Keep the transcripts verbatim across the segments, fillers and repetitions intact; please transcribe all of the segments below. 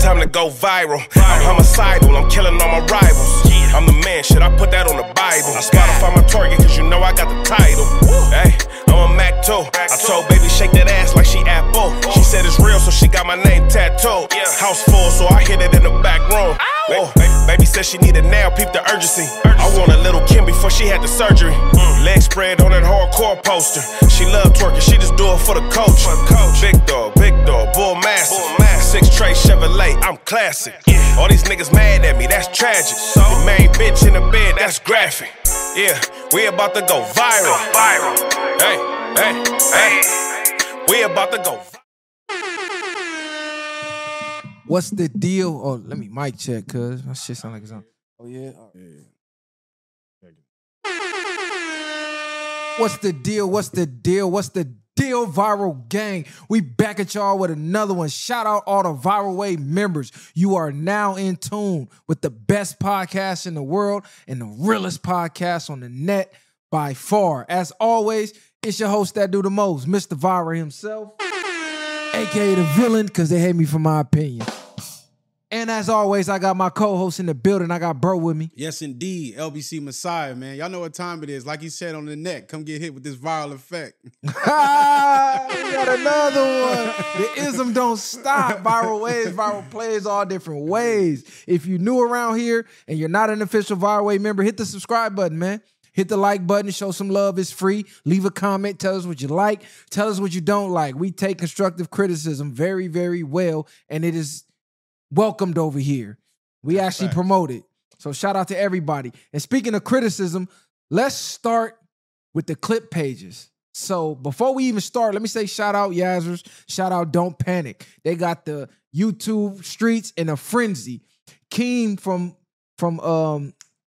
time to go viral. I'm homicidal, I'm killing all my rivals. I'm the man, shit, I put that on the Bible. Spotify my target, cause you know I got the title. Hey, I'm a Mac too. I told baby shake that ass like she Apple. She said it's real, so she got my name tattooed. House full, so I hit it in the back room. Whoa, baby said she need it now, peep the urgency. I want a little Kim before she had the surgery. Leg spread on that hardcore poster. She love twerking, she just do it for the coach. Big dog, big dog, bull massive. Six tray Chevrolet, I'm classic. All these niggas mad at me, that's tragic. The main bitch in the bed, that's graphic. Yeah, we about to go viral. Hey, hey, hey, we about to go viral. What's the deal? Oh, let me mic check, cuz my shit sound like it's on. Oh yeah. Oh. yeah. What's the deal? What's the deal? What's the deal, Viral Gang? We back at y'all with another one. Shout out all the Viral Wave members. You are now in tune with the best podcast in the world and the realest podcast on the net by far. As always, it's your host that do the most, Mister Viral himself, aka the villain, because they hate me for my opinion. And as always, I got my co-host in the building. I got Bro with me. Yes, indeed. L B C Messiah, man. Y'all know what time it is. Like he said on the net, come get hit with this viral effect. We got another one. The ism don't stop. Viral ways, viral plays, all different ways. If you're new around here and you're not an official Viral Wave member, hit the subscribe button, man. Hit the like button, show some love. It's free. Leave a comment. Tell us what you like. Tell us what you don't like. We take constructive criticism very, very well, and it is welcomed over here. We That's actually fact. promote it. So shout out to everybody. And speaking of criticism, let's start with the clip pages. So before we even start, let me say shout out Yazzers. Shout out Don't Panic. They got the YouTube streets in a frenzy. Keem from, from um,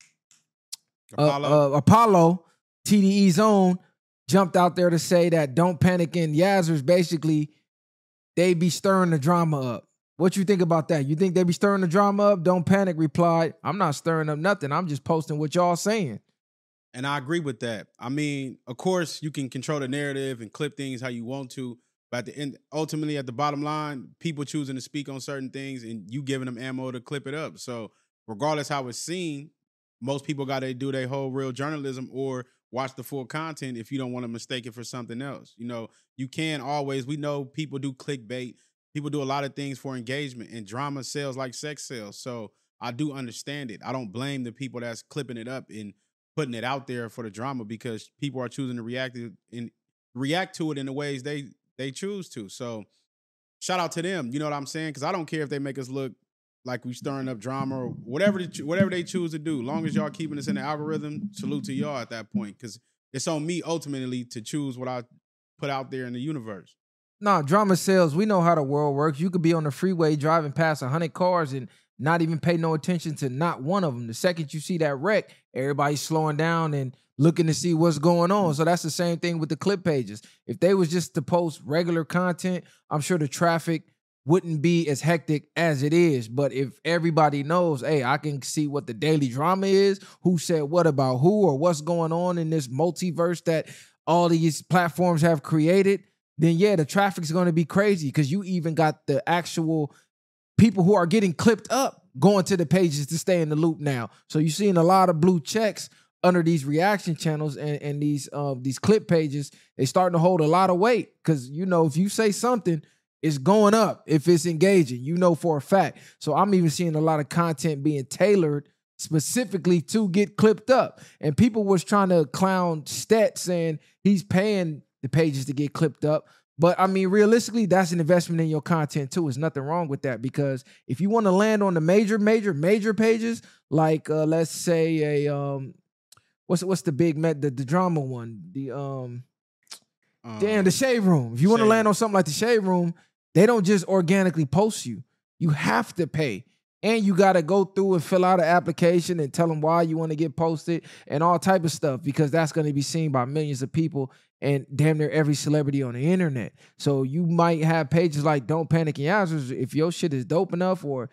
Apollo. Uh, uh, Apollo, T D E's own, jumped out there to say that Don't Panic and Yazzers, basically, they be stirring the drama up. What you think about that? You think they be stirring the drama up? Don't Panic replied, I'm not stirring up nothing. I'm just posting what y'all saying. And I agree with that. I mean, of course, you can control the narrative and clip things how you want to. But at the end, ultimately, at the bottom line, people choosing to speak on certain things and you giving them ammo to clip it up. So regardless how it's seen, most people got to do their whole real journalism or watch the full content if you don't want to mistake it for something else. You know, you can always, we know people do clickbait. People do a lot of things for engagement, and drama sells like sex sells. So I do understand it. I don't blame the people that's clipping it up and putting it out there for the drama, because people are choosing to react to, in, react to it in the ways they they choose to. So shout out to them. You know what I'm saying? Because I don't care if they make us look like we stirring up drama or whatever the, whatever they choose to do. Long as y'all keeping us in the algorithm, salute to y'all at that point, because it's on me ultimately to choose what I put out there in the universe. Nah, drama sells. We know how the world works. You could be on the freeway driving past one hundred cars and not even pay no attention to not one of them. The second you see that wreck, everybody's slowing down and looking to see what's going on. So that's the same thing with the clip pages. If they was just to post regular content, I'm sure the traffic wouldn't be as hectic as it is. But if everybody knows, hey, I can see what the daily drama is, who said what about who, or what's going on in this multiverse that all these platforms have created, then yeah, the traffic's going to be crazy, because you even got the actual people who are getting clipped up going to the pages to stay in the loop now. So you're seeing a lot of blue checks under these reaction channels and, and these um, these clip pages. They starting to hold a lot of weight, because, you know, if you say something, it's going up if it's engaging, you know, for a fact. So I'm even seeing a lot of content being tailored specifically to get clipped up. And people was trying to clown Stet, saying he's paying the pages to get clipped up. But I mean, realistically, that's an investment in your content too. There's nothing wrong with that, because if you want to land on the major, major, major pages, like uh, let's say a um, what's what's the big met the, the drama one, the um, um, damn the Shade Room. If you want to land on something like the Shade Room, they don't just organically post you. You have to pay. And you got to go through and fill out an application and tell them why you want to get posted and all type of stuff, because that's going to be seen by millions of people and damn near every celebrity on the internet. So you might have pages like Don't Panic and Yazzers. If your shit is dope enough, or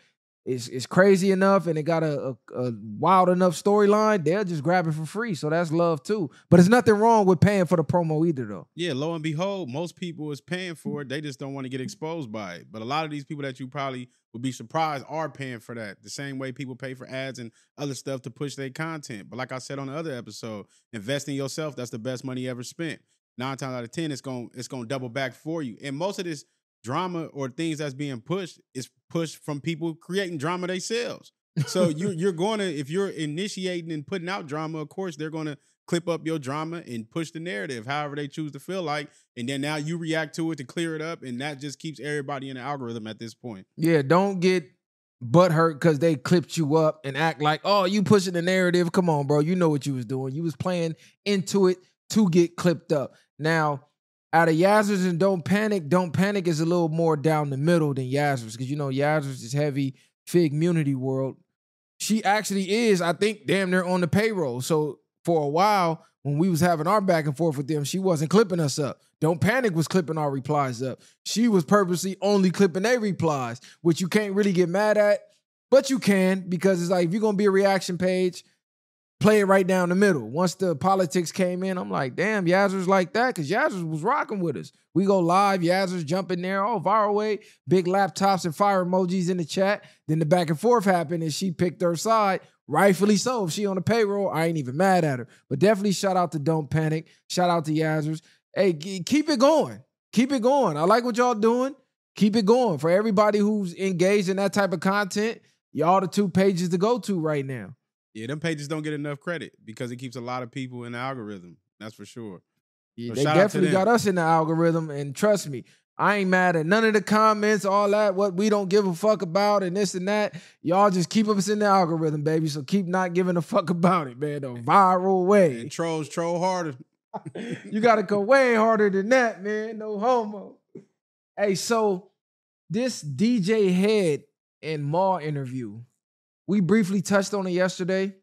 it's, it's crazy enough and it got a, a, a wild enough storyline, they'll just grab it for free. So that's love too. But there's nothing wrong with paying for the promo either, though. Yeah, lo and behold, most people is paying for it. They just don't want to get exposed by it. But a lot of these people that you probably would be surprised are paying for that. The same way people pay for ads and other stuff to push their content. But like I said on the other episode, invest in yourself. That's the best money ever spent. Nine times out of ten, it's going it's going to double back for you. And most of this drama or things that's being pushed is pushed from people creating drama themselves. So you're you're going to, if you're initiating and putting out drama, of course they're going to clip up your drama and push the narrative however they choose to feel like, and then now you react to it to clear it up, and that just keeps everybody in the algorithm at this point. Yeah, don't get butthurt because they clipped you up and act like, oh, you pushing the narrative. Come on, bro, you know what you was doing. You was playing into it to get clipped up. Now, out of Yazzers and Don't Panic, Don't Panic is a little more down the middle than Yazzers, because you know Yazzers is heavy Fig Munity world. She actually is, I think, damn near on the payroll. So for a while, when we was having our back and forth with them, she wasn't clipping us up. Don't Panic was clipping our replies up. She was purposely only clipping their replies, which you can't really get mad at, but you can, because it's like, if you're going to be a reaction page, play it right down the middle. Once the politics came in, I'm like, damn, Yazzers like that, because Yazzers was rocking with us. We go live, Yazzers jump in there, oh, viral way, big laptops and fire emojis in the chat. Then the back and forth happened, and she picked her side. Rightfully so. If she on the payroll, I ain't even mad at her. But definitely shout out to Don't Panic. Shout out to Yazzers. Hey, keep it going. Keep it going. I like what y'all doing. Keep it going. For everybody who's engaged in that type of content, y'all the two pages to go to right now. Yeah, them pages don't get enough credit because it keeps a lot of people in the algorithm. That's for sure. Yeah, So they shout out to definitely them. got us in the algorithm, and trust me, I ain't mad at none of the comments, all that, what we don't give a fuck about and this and that. Y'all just keep us in the algorithm, baby. So keep not giving a fuck about it, man. The viral way. And trolls troll harder. You got to go way harder than that, man. No homo. Hey, so this D J Head and Maul interview, we briefly touched on it yesterday,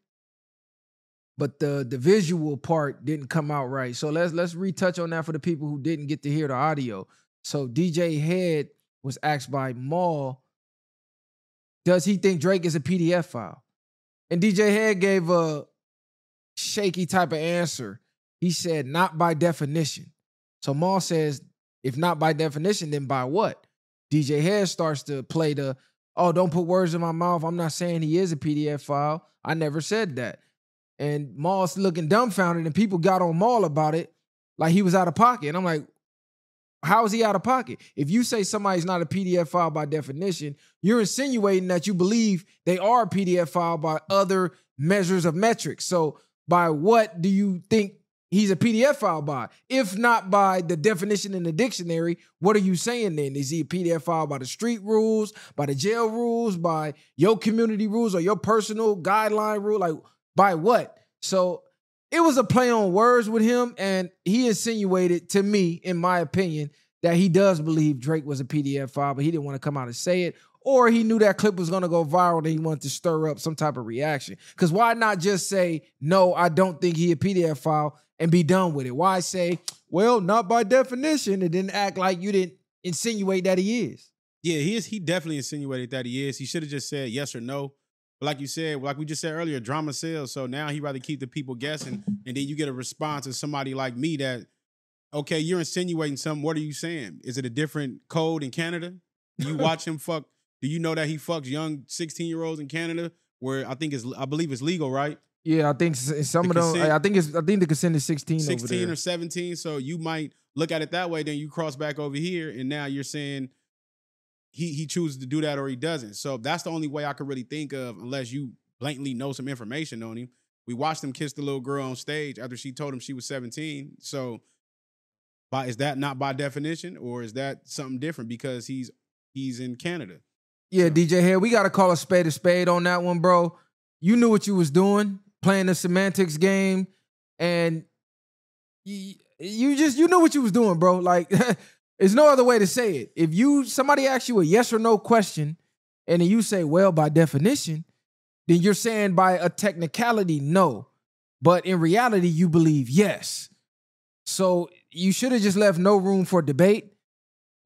but the, the visual part didn't come out right. So let's let's retouch on that for the people who didn't get to hear the audio. So D J Head was asked by Maul, does he think Drake is a P D F file? And D J Head gave a shaky type of answer. He said, not by definition. So Maul says, if not by definition, then by what? D J Head starts to play the, oh, don't put words in my mouth. I'm not saying he is a P D F file. I never said that. And Maul's looking dumbfounded, and people got on Maul about it like he was out of pocket. And I'm like, how is he out of pocket? If you say somebody's not a P D F file by definition, you're insinuating that you believe they are a P D F file by other measures of metrics. So by what do you think he's a P D F file by? If not by the definition in the dictionary, what are you saying then? Is he a P D F file by the street rules, by the jail rules, by your community rules, or your personal guideline rule? Like, by what? So it was a play on words with him, and he insinuated to me, in my opinion, that he does believe Drake was a P D F file, but he didn't want to come out and say it, or he knew that clip was going to go viral and he wanted to stir up some type of reaction. Because why not just say, no, I don't think he a P D F file, and be done with it? Why say, well, not by definition, and then act like you didn't insinuate that he is? Yeah, he is. He definitely insinuated that he is. He should have just said yes or no. But like you said, like we just said earlier, drama sells. So now he rather keep the people guessing, and then you get a response of somebody like me that, okay, you're insinuating something. What are you saying? Is it a different code in Canada? Do you watch him fuck? Do you know that he fucks young sixteen-year-olds in Canada, where I think is I believe it's legal, right? Yeah, I think some The of them. consent- I think it's. I think the consent is sixteen. sixteen over there. or seventeen. So you might look at it that way. Then you cross back over here, and now you're saying he he chooses to do that or he doesn't. So that's the only way I could really think of, unless you blatantly know some information on him. We watched him kiss the little girl on stage after she told him she was seventeen. So, by is that not by definition, or is that something different because he's he's in Canada? Yeah, So- D J Head, we got to call a spade a spade on that one, bro. You knew what you was doing, playing the semantics game, and you, you just, you knew what you was doing, bro. Like, there's no other way to say it. If you, somebody asks you a yes or no question, and then you say, well, by definition, then you're saying by a technicality, no. But in reality, you believe yes. So you should have just left no room for debate.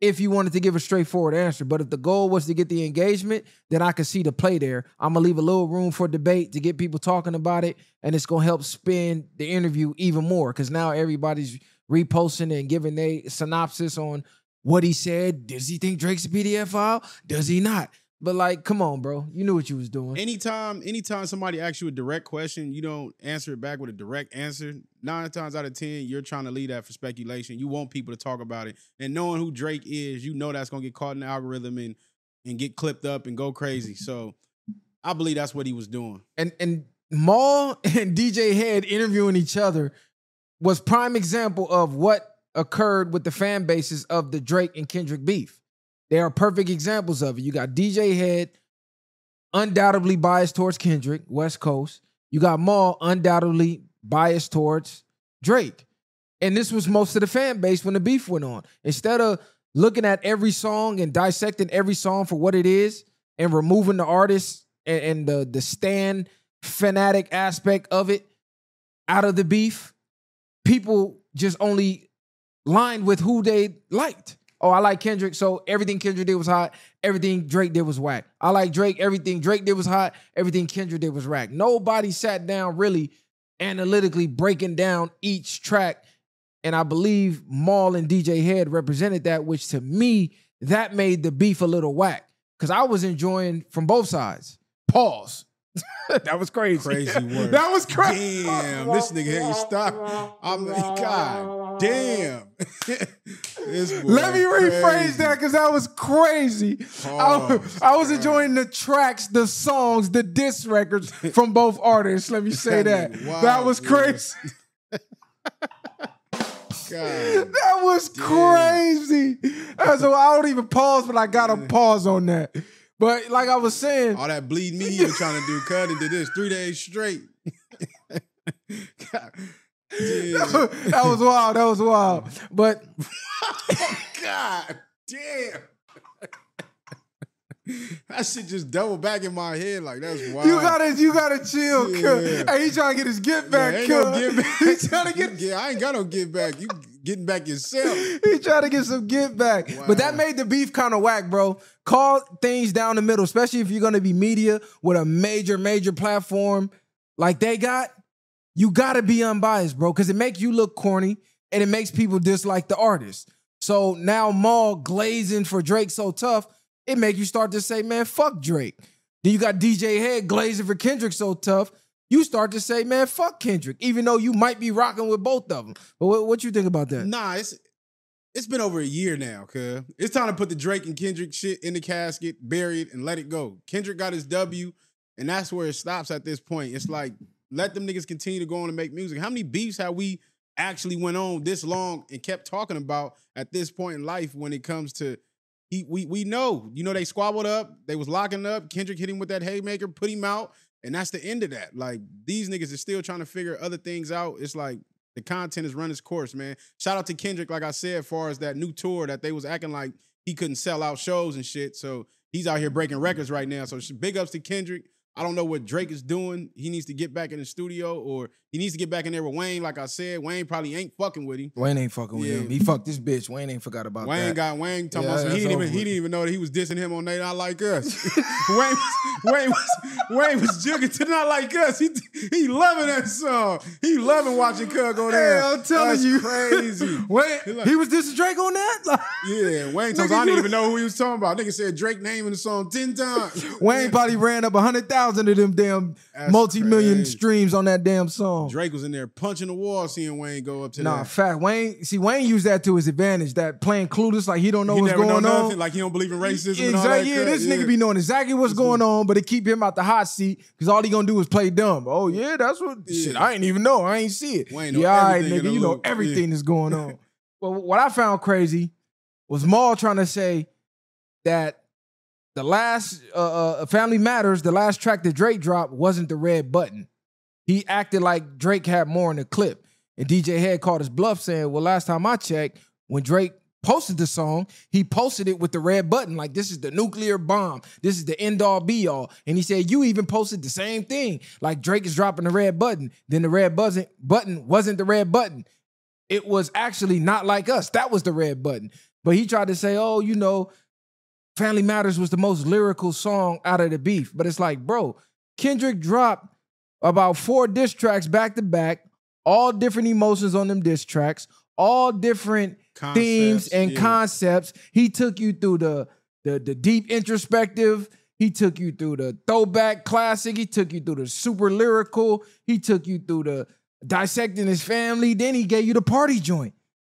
if you wanted to give a straightforward answer. But if the goal was to get the engagement, then I could see the play there. I'm going to leave a little room for debate to get people talking about it, and it's going to help spin the interview even more because now everybody's reposting and giving a synopsis on what he said. Does he think Drake's a pedophile? Does he not? But like, come on, bro. You knew what you was doing. Anytime, anytime somebody asks you a direct question, you don't answer it back with a direct answer. Nine times out of ten, you're trying to leave that for speculation. You want people to talk about it. And knowing who Drake is, you know that's gonna get caught in the algorithm and and get clipped up and go crazy. So I believe that's what he was doing. And and Maul and D J Head interviewing each other was prime example of what occurred with the fan bases of the Drake and Kendrick beef. They are perfect examples of it. You got D J Head, undoubtedly biased towards Kendrick, West Coast. You got Maul, undoubtedly biased towards Drake. And this was most of the fan base when the beef went on. Instead of looking at every song and dissecting every song for what it is and removing the artist and, and the, the stan fanatic aspect of it out of the beef, people just only lined with who they liked. Oh, I like Kendrick, so everything Kendrick did was hot. Everything Drake did was whack. I like Drake, everything Drake did was hot. Everything Kendrick did was whack. Nobody sat down really analytically breaking down each track, and I believe Maul and D J Head represented that, which to me, that made the beef a little whack because I was enjoying from both sides. Pause. That was crazy. Crazy word. That was crazy. Damn, this nigga had you stop. I'm like, God damn. This boy Let me rephrase crazy. that because that was crazy. I, I was enjoying the tracks, the songs, the diss records from both artists. Let me say that. That, that was crazy. God. That was damn. crazy. Uh, So I don't even pause, but I got to pause on that. But like I was saying, All that bleed me you were trying to do, cut and did this three days straight. God. that was wild. That was wild. But Oh, God damn. That shit just double back in my head like that's wild. you gotta, you gotta chill. Yeah. Cuz. Hey, he trying to get his get back. Yeah, ain't cuz. no get back. He trying to get. Yeah, I ain't got no get back. You getting back yourself. He trying to get some get back. Wow. But that made the beef kind of whack, bro. Call things down the middle, especially if you're going to be media with a major, major platform like they got. You got to be unbiased, bro, because it makes you look corny and it makes people dislike the artist. So now Maul glazing for Drake so tough, it make you start to say, man, fuck Drake. Then you got D J Head glazing for Kendrick so tough, you start to say, man, fuck Kendrick, even though you might be rocking with both of them. But what, what you think about that? Nah, it's it's been over a year now, cuz. It's time to put the Drake and Kendrick shit in the casket, bury it, and let it go. Kendrick got his W, and that's where it stops at this point. It's like, let them niggas continue to go on and make music. How many beefs have we actually went on this long and kept talking about at this point in life when it comes to he, we we know, you know, they squabbled up, they was locking up, Kendrick hit him with that haymaker, put him out, and that's the end of that. Like, these niggas are still trying to figure other things out. It's like the content has run its course, man. Shout out to Kendrick, like I said, as far as that new tour that they was acting like he couldn't sell out shows and shit. So he's out here breaking records right now. So big ups to Kendrick. I don't know what Drake is doing. He needs to get back in the studio, or he needs to get back in there with Wayne. Like I said, Wayne probably ain't fucking with him. Wayne ain't fucking with Yeah. him. He fucked this bitch. Wayne ain't forgot about Wayne that. got Wayne talking Yeah, about some, he that's didn't even over he with. didn't even know that he was dissing him on They Not Like Us. Wayne was Wayne was Wayne was jugging to Not Like Us. He he loving that song. He loving watching Cuz go there. Hey, I'm telling That's you. crazy. Wait, He like- he was dissing Drake on that? Like, Yeah, Wayne told Nigga, I you didn't the- even know who he was talking about. Nigga said Drake name in the song ten times. Wayne probably ran up one hundred thousand of them damn That's multi-million crazy. streams on that damn song. Drake was in there punching the wall seeing Wayne go up to Nah, that. fact. Wayne, see, Wayne used that to his advantage, that playing clueless, like he don't know He what's never going know on. nothing, like he don't believe in racism and all that. Exactly. Yeah, crap. this Yeah. nigga be knowing exactly what's going on, but it keep him out the hot seat because all he gonna do is play dumb. Oh yeah, that's what. Yeah. Shit, I ain't even know. I ain't see it. Wayne know yeah, all right, everything in nigga, the you know loop. everything Yeah. that's going on. Well, what I found crazy was Maul trying to say that the last uh, uh, Family Matters, the last track that Drake dropped, wasn't the red button. He acted like Drake had more in the clip. And D J Head called his bluff saying, well, last time I checked, when Drake posted the song, he posted it with the red button. Like, this is the nuclear bomb. This is the end all be all. And he said, you even posted the same thing. Like, Drake is dropping the red button. Then the red button, button wasn't the red button. it was actually not like us. That was the red button. But he tried to say, oh, you know, Family Matters was the most lyrical song out of the beef. But it's like, bro, Kendrick dropped about four diss tracks back to back, all different emotions on them diss tracks, all different concepts, themes and yeah. concepts. He took you through the, the, the deep introspective. He took you through the throwback classic. He took you through the super lyrical. He took you through the dissecting his family. Then he gave you the party joint.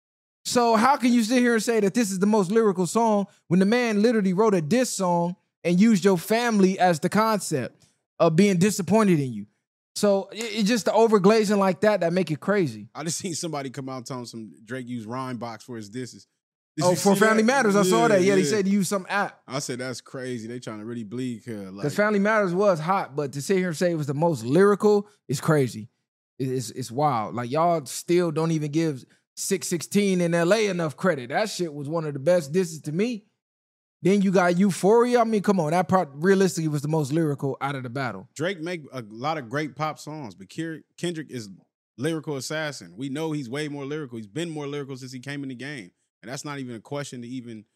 So how can you sit here and say that this is the most lyrical song when the man literally wrote a diss song and used your family as the concept of being disappointed in you? So it's just the overglazing like that that make it crazy. I just seen somebody come out telling some Drake used Rhymebox for his disses. Did oh, for Family that? Matters, I yeah, saw that. Yeah, yeah, they said use some app. I said that's crazy. They trying to really bleed here. Because like, Family Matters was hot, but to sit here and say it was the most lyrical is crazy. It's it's wild. Like y'all still don't even give six sixteen in L A enough credit. That shit was one of the best disses to me. Then you got Euphoria. I mean, come on. That part realistically was the most lyrical out of the battle. Drake make a lot of great pop songs, but Kendrick is lyrical assassin. We know he's way more lyrical. He's been more lyrical since he came in the game. And that's not even a question to even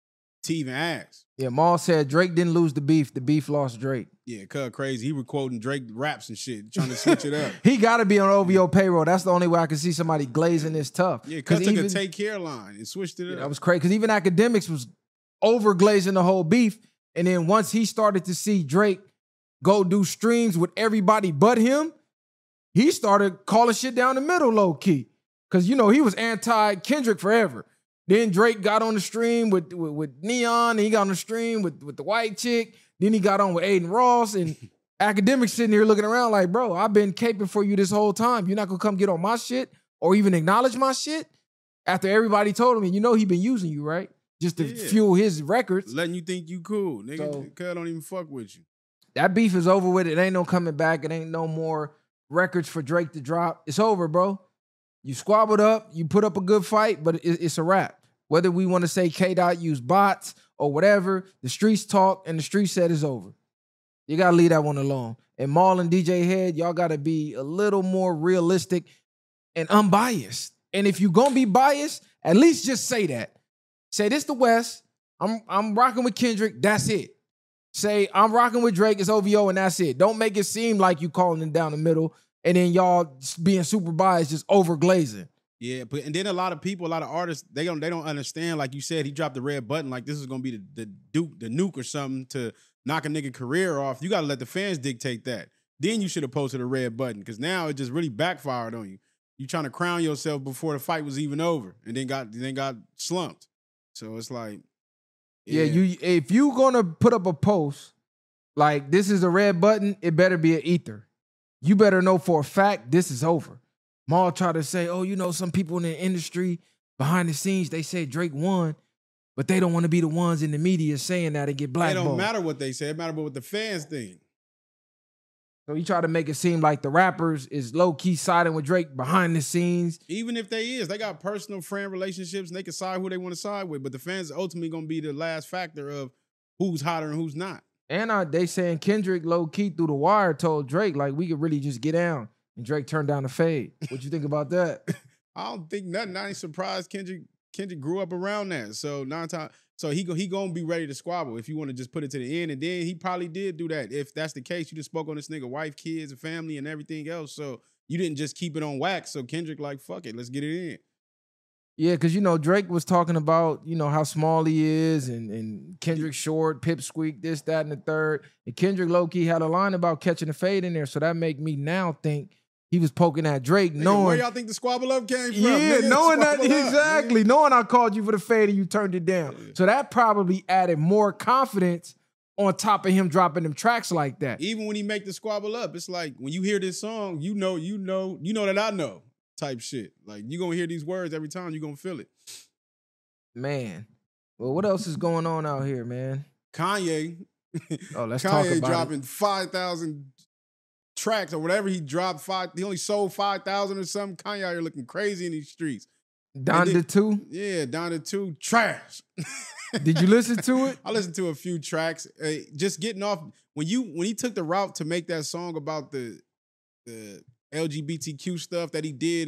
to even ask. Yeah, Maul said Drake didn't lose the beef. The beef lost Drake. Yeah, cuz crazy. He was quoting Drake raps and shit, trying to switch it up. He got to be on O V O payroll. That's the only way I can see somebody glazing this tough. Yeah, cuz took even, a Take Care line and switched it yeah, up. That was crazy. Because even Academics was over glazing the whole beef. And then once he started to see Drake go do streams with everybody but him, he started calling shit down the middle low key. Because, you know, he was anti-Kendrick forever. Then Drake got on the stream with, with, with Neon, and he got on the stream with, with the white chick. Then he got on with Aiden Ross, and Academics sitting here looking around like, bro, I've been caping for you this whole time. You're not going to come get on my shit or even acknowledge my shit? After everybody told him, and you know he been using you, right? Just to yeah. fuel his records. Letting you think you cool. Nigga, so, cuz don't even fuck with you. That beef is over with. It ain't no coming back. It ain't no more records for Drake to drop. It's over, bro. You squabbled up. You put up a good fight, but it, it's a wrap. Whether we want to say K-Dot used bots or whatever, the streets talk and the street said it's over. You got to leave that one alone. And Maul and D J Head, y'all got to be a little more realistic and unbiased. And if you're going to be biased, at least just say that. Say this the West. I'm, I'm rocking with Kendrick. That's it. Say I'm rocking with Drake. It's O V O and that's it. Don't make it seem like you calling it down the middle and then y'all being super biased, just over glazing. Yeah, but and then a lot of people, a lot of artists, they don't they don't understand. Like you said, he dropped the red button. Like this is gonna be the the duke, the nuke or something to knock a nigga career off. You gotta let the fans dictate that. Then you should have posted a red button because now it just really backfired on you. You trying to crown yourself before the fight was even over, and then got then got slumped. So it's like, yeah, yeah you if you gonna put up a post like this is a red button, it better be an ether. You better know for a fact this is over. Maul tried to say, oh, you know, some people in the industry, behind the scenes, they say Drake won, but they don't want to be the ones in the media saying that and get blackballed. It don't matter what they say. It matters what the fans think. So he tried to make it seem like the rappers is low-key siding with Drake behind the scenes. Even if they is. They got personal friend relationships and they can side who they want to side with, but the fans are ultimately going to be the last factor of who's hotter and who's not. And uh, they saying Kendrick low-key through the wire told Drake, like, we could really just get down. And Drake turned down the fade. What you think about that? I don't think nothing. I ain't surprised Kendrick Kendrick grew up around that. So nine times, so he go he gonna be ready to squabble if you want to just put it to the end. And then he probably did do that. If that's the case, you just spoke on this nigga wife, kids, and family, and everything else. So you didn't just keep it on wax. So Kendrick like, fuck it, let's get it in. Yeah, because you know Drake was talking about you know how small he is, and and Kendrick short, pipsqueak, this, that, and the third. And Kendrick low key had a line about catching the fade in there. So that make me now think. He was poking at Drake, nigga, knowing... Where y'all think the squabble up came from? Yeah, nigga, knowing that, up, exactly. man. Knowing I called you for the fade and you turned it down. Yeah. So that probably added more confidence on top of him dropping them tracks like that. Even when he make the squabble up, it's like, when you hear this song, you know, you know, you know that I know type shit. Like, you gonna hear these words every time, you gonna feel it. Man. Well, what else is going on out here, man? Kanye. Oh, let's Kanye talk about dropping it. five thousand... tracks or whatever he dropped. Five, he only sold five thousand or something. Kanye out here looking crazy in these streets. Donda two? Yeah, Donda two. Trash. Did you listen to it? I listened to a few tracks. Uh, just getting off when you when he took the route to make that song about the the L G B T Q stuff that he did and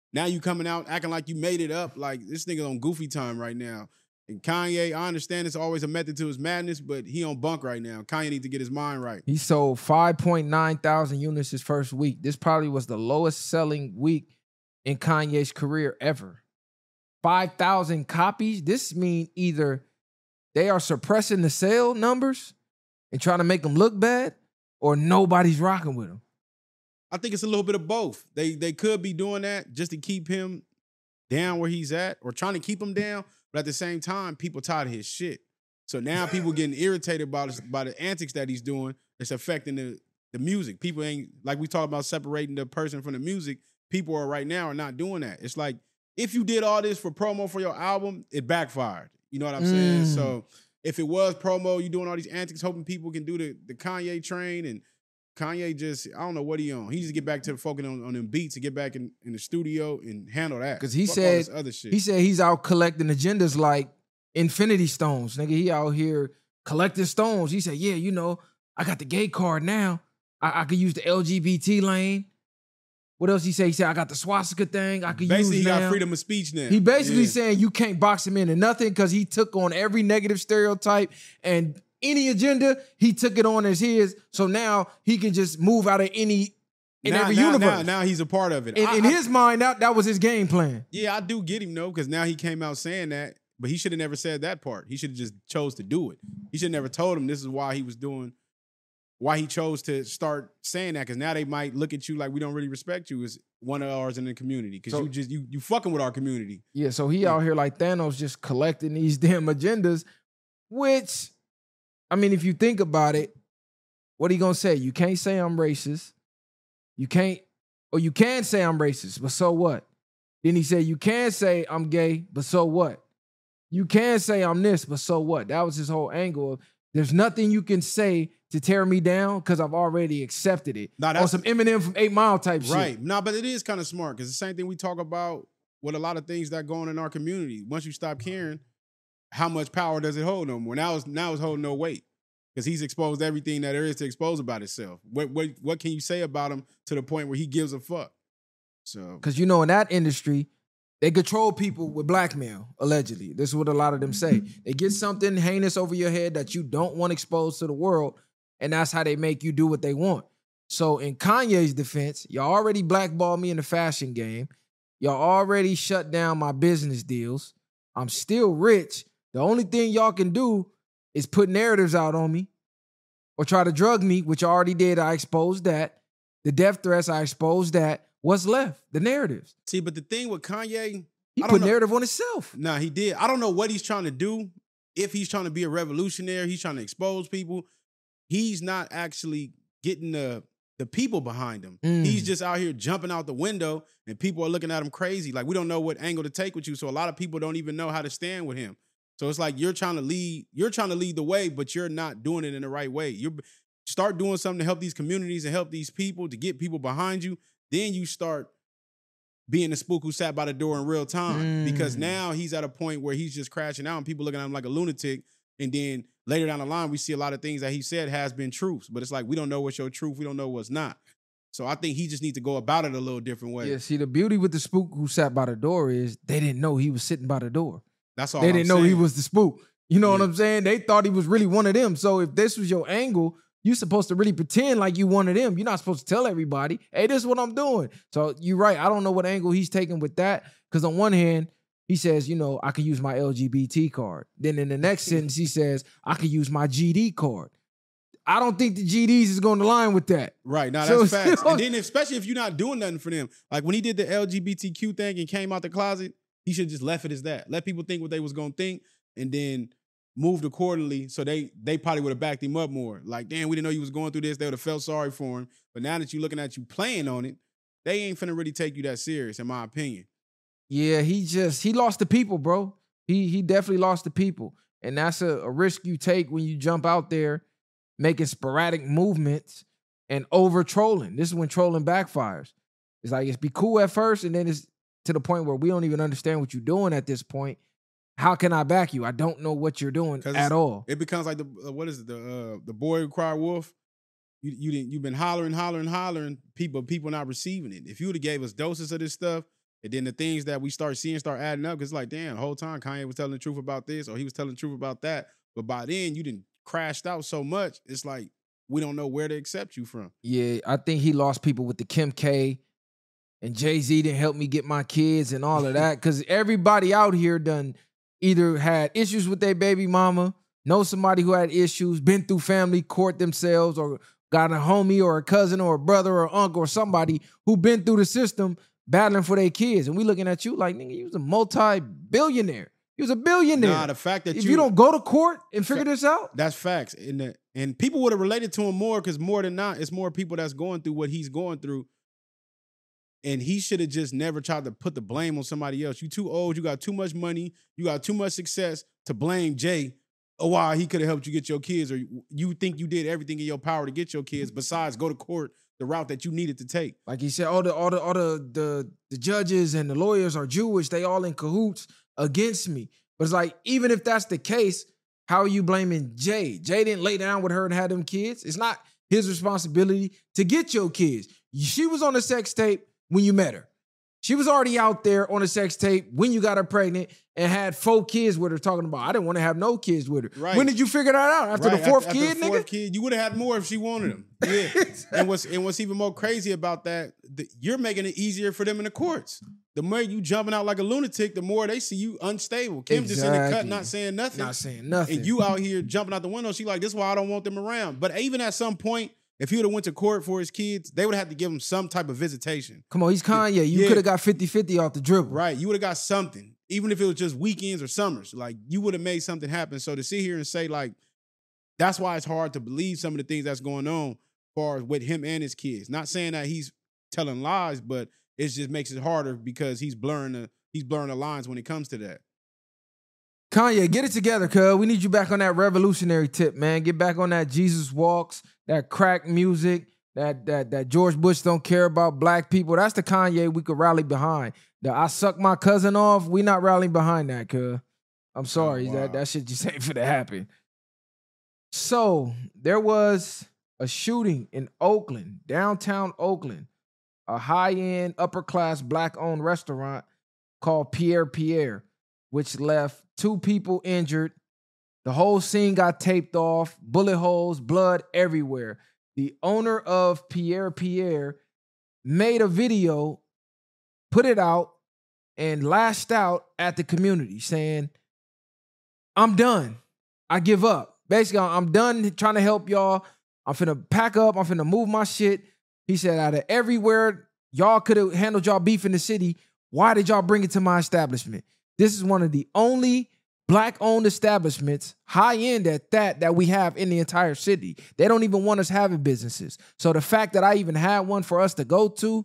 Now you coming out acting like you made it up. Like this nigga on goofy time right now. And Kanye, I understand it's always a method to his madness, but he on bunk right now. Kanye needs to get his mind right. He sold five point nine thousand units his first week. This probably was the lowest selling week in Kanye's career ever. five thousand copies. This means either they are suppressing the sale numbers and trying to make them look bad, or nobody's rocking with him. I think it's a little bit of both. They they could be doing that just to keep him down where he's at, or trying to keep him down. But at the same time, people tired of his shit. So now people getting irritated by the, by the antics that he's doing. It's affecting the, the music. People ain't, like we talk about separating the person from the music. People are right now are not doing that. It's like, if you did all this for promo for your album, it backfired. You know what I'm mm. saying? So if it was promo, you doing all these antics, hoping people can do the, the Kanye train, and Kanye just, I don't know what he on. He just get back to focusing on, on them beats and get back in, in the studio and handle that. Because he Fuck said other shit. he said he's out collecting agendas like Infinity Stones. Nigga, he out here collecting stones. He said, yeah, you know, I got the gay card now. I, I could use the L G B T lane. What else he say? He said, I got the swastika thing I could basically use now. Basically, he got freedom of speech now. He basically yeah. saying you can't box him into nothing because he took on every negative stereotype, and any agenda, he took it on as his. So now he can just move out of any in now, every now, universe. Now, now he's a part of it. In, I, in I, his mind, that, that was his game plan. Yeah, I do get him, though, because now he came out saying that, but he should have never said that part. He should have just chose to do it. He should have never told him this is why he was doing, why he chose to start saying that, because now they might look at you like we don't really respect you as one of ours in the community, because so, you just, you you fucking with our community. Yeah, so he yeah. out here like Thanos just collecting these damn agendas, which, I mean, if you think about it, what are you gonna say? You can't say I'm racist. You can't, or you can say I'm racist, but so what? Then he said, you can say I'm gay, but so what? You can say I'm this, but so what? That was his whole angle of, there's nothing you can say to tear me down because I've already accepted it. Nah, or some Eminem from eight mile type shit. Right. Nah, but it is kind of smart, because the same thing we talk about with a lot of things that go on in our community. Once you stop caring, how much power does it hold no more? Now it's, now it's holding no weight, because he's exposed everything that there is to expose about himself. What, what, what can you say about him to the point where he gives a fuck? So, because, you know, in that industry, they control people with blackmail, allegedly. This is what a lot of them say. They get something heinous over your head that you don't want exposed to the world, and that's how they make you do what they want. So in Kanye's defense, y'all already blackballed me in the fashion game. Y'all already shut down my business deals. I'm still rich. The only thing y'all can do is put narratives out on me or try to drug me, which I already did. I exposed that. The death threats, I exposed that. What's left? The narratives. See, but the thing with Kanye, he put narrative on himself. Nah, he did. I don't know what he's trying to do. If he's trying to be a revolutionary, he's trying to expose people. He's not actually getting the, the people behind him. Mm. He's just out here jumping out the window, and people are looking at him crazy. Like, we don't know what angle to take with you. So a lot of people don't even know how to stand with him. So it's like you're trying to lead, you're trying to lead the way, but you're not doing it in the right way. You start doing something to help these communities and help these people, to get people behind you. Then you start being the spook who sat by the door in real time, mm. because now he's at a point where he's just crashing out and people looking at him like a lunatic. And then later down the line, we see a lot of things that he said has been truths, but it's like, we don't know what's your truth. We don't know what's not. So I think he just needs to go about it a little different way. Yeah, see, the beauty with the spook who sat by the door is they didn't know he was sitting by the door. That's all They I'm didn't know saying. he was the spook. You know Yeah. what I'm saying? They thought he was really one of them. So if this was your angle, you're supposed to really pretend like you one of them. You're not supposed to tell everybody, hey, this is what I'm doing. So you're right. I don't know what angle he's taking with that. Because on one hand, he says, you know, I can use my L G B T card. Then in the next sentence, he says, I can use my G D card. I don't think the G Ds is going to line with that. Right. Now, So- that's facts. And then especially if you're not doing nothing for them. Like when he did the L G B T Q thing and came out the closet, he should have just left it as that. Let people think what they was going to think, and then moved accordingly. So they they probably would have backed him up more. Like, damn, we didn't know you was going through this. They would have felt sorry for him. But now that you're looking at you playing on it, they ain't finna really take you that serious, in my opinion. Yeah, he just, he lost the people, bro. He he definitely lost the people. And that's a, a risk you take when you jump out there making sporadic movements and over trolling. This is when trolling backfires. It's like, it's be cool at first, and then it's to the point where we don't even understand what you're doing at this point. How can I back you? I don't know what you're doing 'Cause at all. It becomes like the uh, what is it? The uh, the boy who cried wolf. You you didn't you've been hollering, hollering, hollering. People people not receiving it. If you would have gave us doses of this stuff, And then the things that we start seeing start adding up. It's like, damn, the whole time Kanye was telling the truth about this, or he was telling the truth about that. But by then, you didn't crashed out so much. It's like we don't know where to accept you from. Yeah, I think he lost people with the Kim K, and Jay-Z didn't help me get my kids and all of that. Because everybody out here done either had issues with their baby mama, know somebody who had issues, been through family court themselves, or got a homie or a cousin or a brother or uncle or somebody who been through the system battling for their kids. And we looking at you like, nigga, you was a multi-billionaire. You was a billionaire. Nah, the fact that if you, you don't go to court and figure this out. That's facts. And, the, and people would have related to him more because more than not, it's more people that's going through what he's going through. And he should have just never tried to put the blame on somebody else. You too old. You got too much money. You got too much success to blame Jay. Oh, why he could have helped you get your kids, or you think you did everything in your power to get your kids besides go to court the route that you needed to take. Like he said, all the all the all the the, the judges and the lawyers are Jewish. They all in cahoots against me. But it's like, even if that's the case, how are you blaming Jay? Jay didn't lay down with her and have them kids. It's not his responsibility to get your kids. She was on a sex tape when you met her. She was already out there on a sex tape when you got her pregnant and had four kids with her talking about, I didn't want to have no kids with her. Right. When did you figure that out? After right. the fourth after, kid, after the nigga? fourth kid, you would have had more if she wanted them. Yeah. Exactly. And what's and what's even more crazy about that, the, you're making it easier for them in the courts. The more you jumping out like a lunatic, the more they see you unstable. Kim Exactly. just in the cut, not saying nothing. Not saying nothing. And you out here jumping out the window. She like, this is why I don't want them around. But even at some point, if he would have went to court for his kids, they would have to give him some type of visitation. Come on, he's Kanye. You Yeah. could have got fifty-fifty off the dribble. Right. You would have got something. Even if it was just weekends or summers. Like, you would have made something happen. So to sit here and say, like, that's why it's hard to believe some of the things that's going on as far as with him and his kids. Not saying that he's telling lies, but it just makes it harder because he's blurring the he's blurring the lines when it comes to that. Kanye, get it together, cuz. We need you back on that revolutionary tip, man. Get back on that Jesus Walks, that crack music, that that that George Bush don't care about black people. That's the Kanye we could rally behind. The I suck my cousin off, we not rallying behind that, cuz. I'm sorry, Oh, wow. that, that shit just ain't finna happen. So, there was a shooting in Oakland, downtown Oakland, a high-end, upper-class, black-owned restaurant called Pierre Pierre, which left two people injured. The whole scene got taped off, bullet holes, blood everywhere. The owner of Pierre Pierre made a video, put it out, and lashed out at the community saying, I'm done. I give up. Basically, I'm done trying to help y'all. I'm finna pack up. I'm finna move my shit. He said, out of everywhere y'all could have handled y'all beef in the city, why did y'all bring it to my establishment? This is one of the only black-owned establishments, high-end at that, that we have in the entire city. They don't even want us having businesses. So the fact that I even had one for us to go to,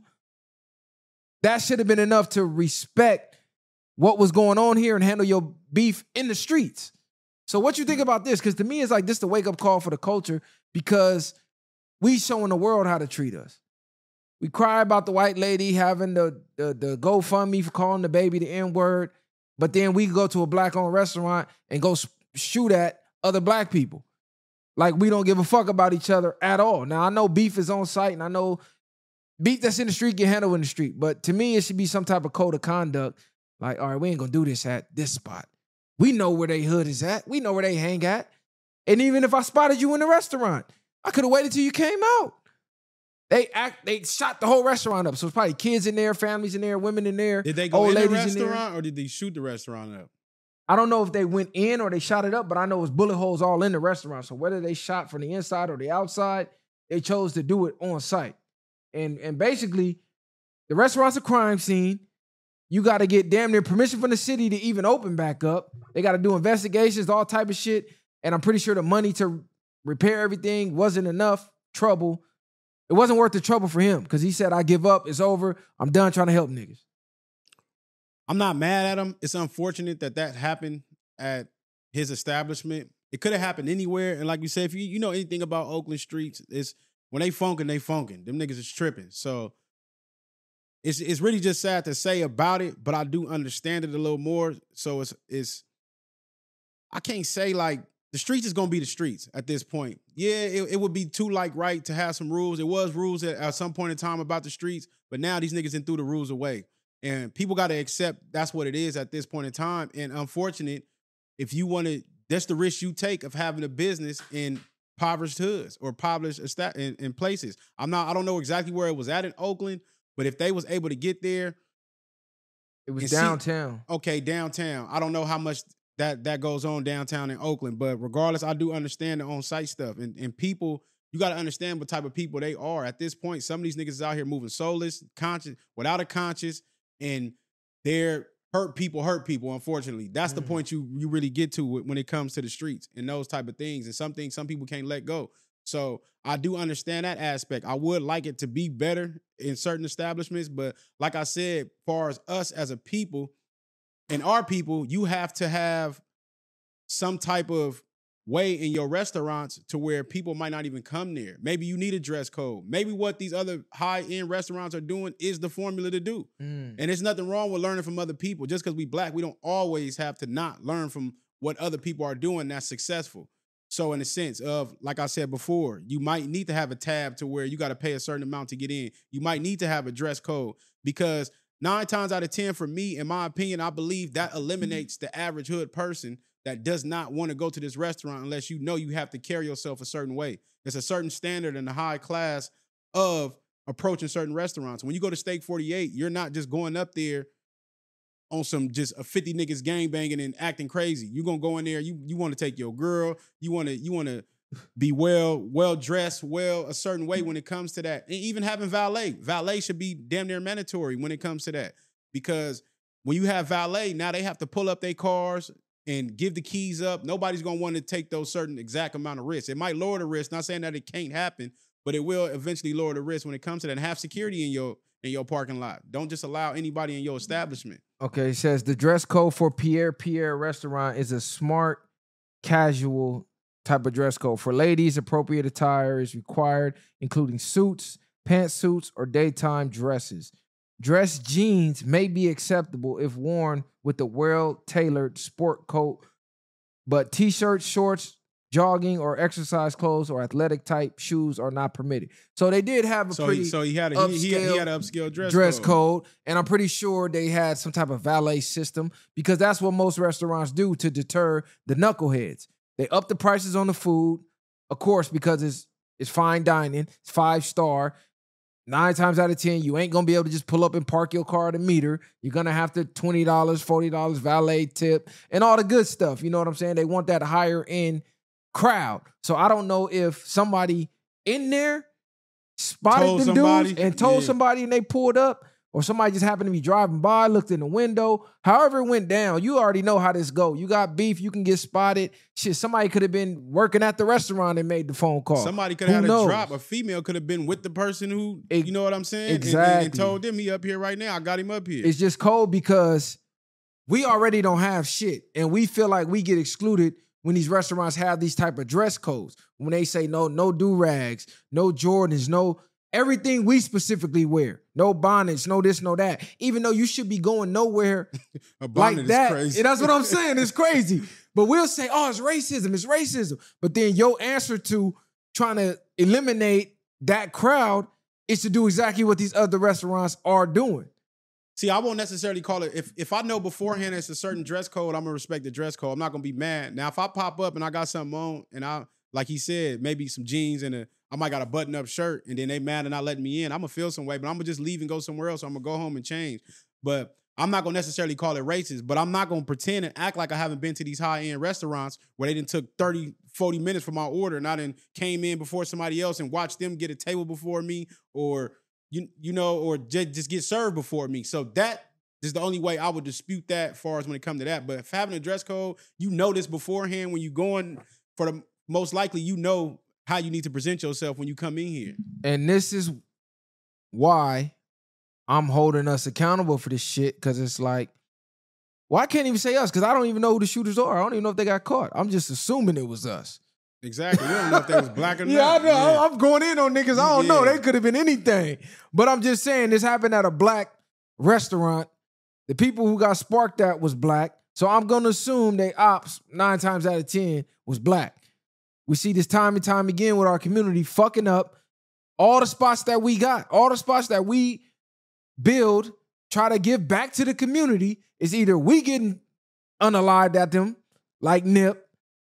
that should have been enough to respect what was going on here and handle your beef in the streets. So what you think about this? Because to me, it's like this the wake-up call for the culture because we showing the world how to treat us. We cry about the white lady having the, the, the GoFundMe for calling the baby the N-word, but then we go to a black-owned restaurant and go shoot at other black people. Like we don't give a fuck about each other at all. Now, I know beef is on site, and I know beef that's in the street get handled in the street, but to me, it should be some type of code of conduct. Like, all right, we ain't gonna do this at this spot. We know where they hood is at. We know where they hang at. And even if I spotted you in the restaurant, I could have waited till you came out. They act. They shot the whole restaurant up. So it's probably kids in there, families in there, women in there. Did they go old in the ladies in there. restaurant or did they shoot the restaurant up? I don't know if they went in or they shot it up, but I know it was bullet holes all in the restaurant. So whether they shot from the inside or the outside, they chose to do it on site. And, and basically, the restaurant's a crime scene. You got to get damn near permission from the city to even open back up. They got to do investigations, all type of shit. And I'm pretty sure the money to repair everything wasn't enough trouble. It wasn't worth the trouble for him because he said, I give up. It's over. I'm done trying to help niggas. I'm not mad at him. It's unfortunate that that happened at his establishment. It could have happened anywhere. And like you said, if you, you know anything about Oakland streets, it's when they funkin', they funkin'. Them niggas is tripping. So it's it's really just sad to say about it, but I do understand it a little more. So it's it's I can't say like the streets is gonna be the streets at this point. Yeah, it, it would be too like right to have some rules. It was rules at, at some point in time about the streets, but now these niggas done threw the rules away. And people got to accept that's what it is at this point in time. And unfortunate, if you want to, that's the risk you take of having a business in impoverished hoods or impoverished in, in places. I'm not, I don't know exactly where it was at in Oakland, but if they was able to get there. It was downtown. See, okay, downtown. I don't know how much that, that goes on downtown in Oakland, but regardless, I do understand the on-site stuff. And, and people, you got to understand what type of people they are. At this point, some of these niggas is out here moving soulless, conscious, without a conscience, and they're hurt people hurt people, unfortunately. That's mm. the point you you really get to when it comes to the streets and those type of things. And some things some people can't let go. So I do understand that aspect. I would like it to be better in certain establishments, but like I said, as far as us as a people and our people, you have to have some type of way in your restaurants to where people might not even come there. Maybe you need a dress code. Maybe what these other high-end restaurants are doing is the formula to do. Mm. And there's nothing wrong with learning from other people. Just because we black, we don't always have to not learn from what other people are doing that's successful. So in a sense of, like I said before, you might need to have a tab to where you got to pay a certain amount to get in. You might need to have a dress code because nine times out of ten, for me, in my opinion, I believe that eliminates the average hood person that does not want to go to this restaurant unless you know you have to carry yourself a certain way. There's a certain standard in the high class of approaching certain restaurants. When you go to Steak forty-eight, you're not just going up there on some just a fifty niggas gangbanging and acting crazy. You're gonna go in there, you you want to take your girl, you want to you want to be well, well dressed, well a certain way when it comes to that. And even having valet. Valet should be damn near mandatory when it comes to that. Because when you have valet, now they have to pull up their cars and give the keys up. Nobody's going to want to take those certain exact amount of risks. It might lower the risk, not saying that it can't happen, but it will eventually lower the risk when it comes to that. And have security in your in your parking lot. Don't just allow anybody in your establishment. Okay, it says the dress code for Pierre Pierre restaurant is a smart, casual type of dress code. For ladies, appropriate attire is required, including suits, pantsuits, or daytime dresses. Dress jeans may be acceptable if worn with a well-tailored sport coat, but t-shirts, shorts, jogging, or exercise clothes or athletic-type shoes are not permitted. So they did have a so pretty he, so he had a, he, he, he had an upscale dress, dress code. code, and I'm pretty sure they had some type of valet system because that's what most restaurants do to deter the knuckleheads. They up the prices on the food, of course, because it's it's fine dining, it's five-star. Nine times out of ten, you ain't going to be able to just pull up and park your car at a meter. You're going to have to twenty dollars, forty dollars valet tip and all the good stuff. You know what I'm saying? They want that higher end crowd. So I don't know if somebody in there spotted told them somebody, dudes and told yeah. somebody and they pulled up, or somebody just happened to be driving by, looked in the window. However it went down, you already know how this go. You got beef, you can get spotted. Shit, somebody could have been working at the restaurant and made the phone call. Somebody could have had knows? a drop. A female could have been with the person who, it, you know what I'm saying? Exactly. And, and, and told them he up here right now. I got him up here. It's just cold because we already don't have shit. And we feel like we get excluded when these restaurants have these type of dress codes. When they say no, no do-rags, no Jordans, no everything we specifically wear. No bonnets, no this, no that. Even though you should be going nowhere a bonnet like that. Is crazy. And that's what I'm saying. It's crazy. But we'll say, oh, it's racism. It's racism. But then your answer to trying to eliminate that crowd is to do exactly what these other restaurants are doing. See, I won't necessarily call it. If if I know beforehand it's a certain dress code, I'm going to respect the dress code. I'm not going to be mad. Now, if I pop up and I got something on and I, like he said, maybe some jeans and a, I might got a button-up shirt, and then they mad and not letting me in. I'm going to feel some way, but I'm going to just leave and go somewhere else. So I'm going to go home and change. But I'm not going to necessarily call it racist, but I'm not going to pretend and act like I haven't been to these high-end restaurants where they done took thirty, forty minutes for my order, and I done came in before somebody else and watched them get a table before me, or, you, you know, or j- just get served before me. So that is the only way I would dispute that as far as when it comes to that. But if having a dress code, you know this beforehand when you're going for the most likely, you know how you need to present yourself when you come in here. And this is why I'm holding us accountable for this shit, because it's like, well, I can't even say us because I don't even know who the shooters are. I don't even know if they got caught. I'm just assuming it was us. Exactly. We don't know if they was black or not. Yeah, I know. Yeah. I'm going in on niggas. I don't yeah. know. They could have been anything. But I'm just saying this happened at a black restaurant. The people who got sparked at was black. So I'm going to assume they ops nine times out of ten was black. We see this time and time again with our community fucking up all the spots that we got, all the spots that we build try to give back to the community, it's either we getting unalived at them like Nip,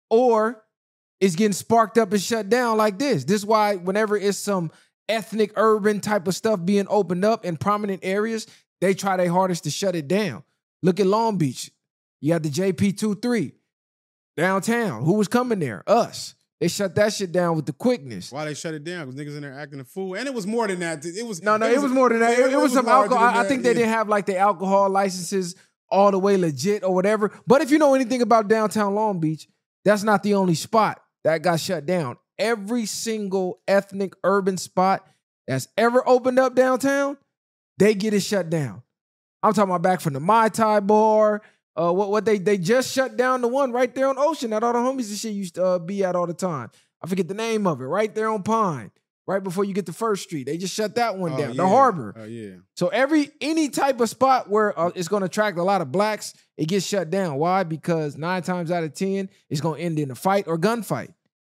or it's getting sparked up and shut down like this. This is why whenever it's some ethnic, urban type of stuff being opened up in prominent areas, they try their hardest to shut it down. Look at Long Beach. You got the J P twenty-three downtown. Who was coming there? Us. They shut that shit down with the quickness. Why they shut it down? Because niggas in there acting a fool. And it was more than that. It was No, no, it it was, was more than that. It, it, it was, was some alcohol. I, I think they yeah. didn't have like the alcohol licenses all the way legit or whatever. But if you know anything about downtown Long Beach, that's not the only spot that got shut down. Every single ethnic urban spot that's ever opened up downtown, they get it shut down. I'm talking about back from the Mai Tai bar. Uh, what what they they just shut down the one right there on Ocean that all the homies and shit used to uh, be at all the time. I forget the name of it. Right there on Pine, right before you get to First Street, they just shut that one Oh, down. yeah. The Harbor. Oh yeah. So every any type of spot where uh, it's going to attract a lot of blacks, it gets shut down. Why? Because nine times out of ten, it's going to end in a fight or gunfight.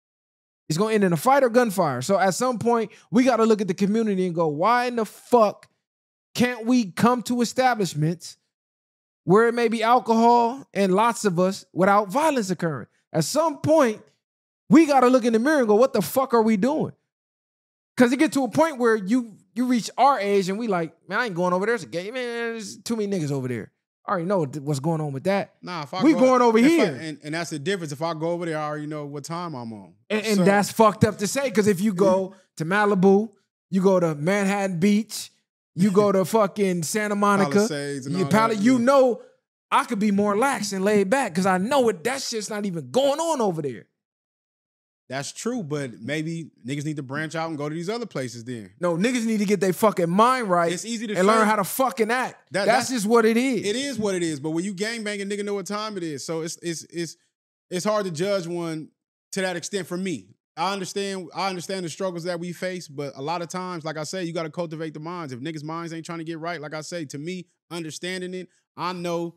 It's going to end in a fight or gunfire. So at some point, we got to look at the community and go, why in the fuck can't we come to establishments where it may be alcohol and lots of us without violence occurring? At some point, we got to look in the mirror and go, what the fuck are we doing? Because it get to a point where you you reach our age and we like, man, I ain't going over there. It's a gay, man, there's too many niggas over there. I already know what's going on with that. Nah, if I we go, going over if here. I, and, and that's the difference. If I go over there, I already know what time I'm on. And, and So- that's fucked up to say, because if you go to Malibu, you go to Manhattan Beach, you go to fucking Santa Monica, Palisades and you, all Pal- that, you yeah. know I could be more lax and laid back because I know it. That shit's not even going on over there. That's true, but maybe niggas need to branch out and go to these other places then. No, niggas need to get their fucking mind right It's easy to and learn say. how to fucking act. That- that's, that's- just what it is. It is what it is, but when you gangbanging, nigga know what time it is. So it's it's it's it's hard to judge one to that extent for me. I understand I understand the struggles that we face, but a lot of times, like I say, you got to cultivate the minds. If niggas' minds ain't trying to get right, like I say, to me, understanding it, I know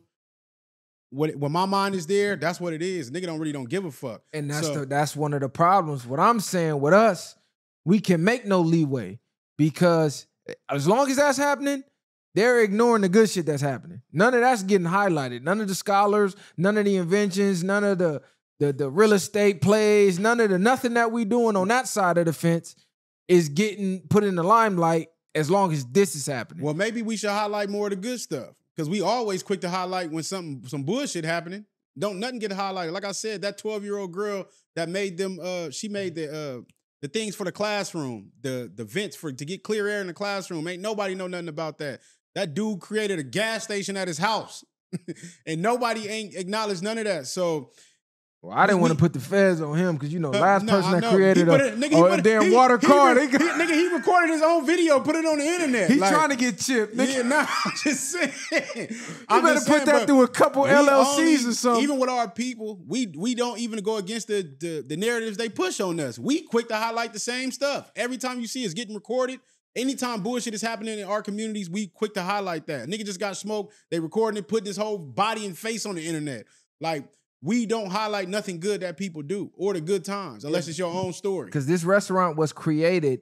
what when my mind is there, that's what it is. Nigga don't really don't give a fuck. And that's So- the that's one of the problems. What I'm saying with us, we can make no leeway because as long as that's happening, they're ignoring the good shit that's happening. None of that's getting highlighted. None of the scholars, none of the inventions, none of the the, the real estate plays, none of the nothing that we doing on that side of the fence is getting put in the limelight as long as this is happening. Well, maybe we should highlight more of the good stuff. Because we always quick to highlight when something some bullshit happening. Don't nothing get highlighted. Like I said, that twelve-year-old girl that made them, uh, she made the uh, the things for the classroom, the the vents for to get clear air in the classroom. Ain't nobody know nothing about that. That dude created a gas station at his house, and nobody ain't acknowledged none of that. So. Well, I didn't we- want to put the feds on him because, you know, Uh, last no, person I that know. created He put a, it- nigga, he a put it- damn he- water he car. re- They got- he- nigga, he recorded his own video, put it on the internet. He Like, trying to get chipped. Nigga. Yeah, nah, I'm just saying. You I'm better just put saying, that but through a couple we L L Cs only- or something. Even with our people, we we don't even go against the, the the narratives they push on us. We quick to highlight the same stuff. Every time you see it's getting recorded, anytime bullshit is happening in our communities, we quick to highlight that. Nigga just got smoked. They recording it, putting his whole body and face on the internet. Like, we don't highlight nothing good that people do or the good times, unless it's your own story. Because this restaurant was created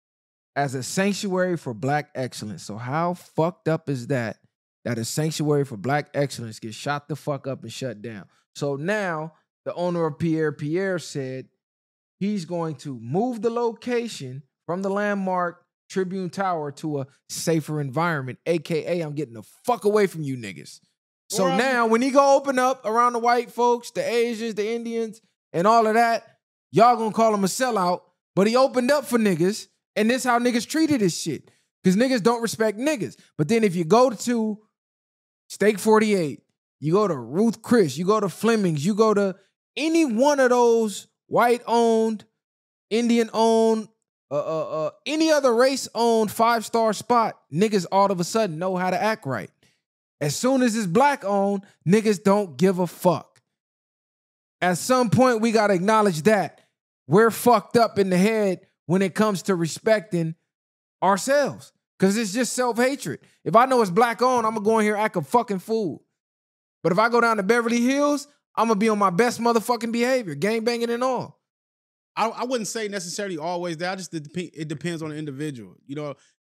as a sanctuary for black excellence. So how fucked up is that? That a sanctuary for black excellence gets shot the fuck up and shut down. So now the owner of Pierre Pierre said he's going to move the location from the landmark Tribune Tower to a safer environment, A K A I'm getting the fuck away from you niggas. So Or I'm- now when he go open up around the white folks, the Asians, the Indians, and all of that, y'all gonna call him a sellout, but he opened up for niggas, and this how niggas treated his shit. Because niggas don't respect niggas. But then if you go to Steak forty-eight, you go to Ruth Chris, you go to Fleming's, you go to any one of those white-owned, Indian-owned, uh, uh, uh, any other race-owned five-star spot, niggas all of a sudden know how to act right. As soon as it's black-owned, niggas don't give a fuck. At some point, we got to acknowledge that we're fucked up in the head when it comes to respecting ourselves. Because it's just self-hatred. If I know it's black-owned, I'm going to go in here and act a fucking fool. But if I go down to Beverly Hills, I'm going to be on my best motherfucking behavior, gangbanging and all. I, I wouldn't say necessarily always that. I just it dep- it depends on the individual. You know,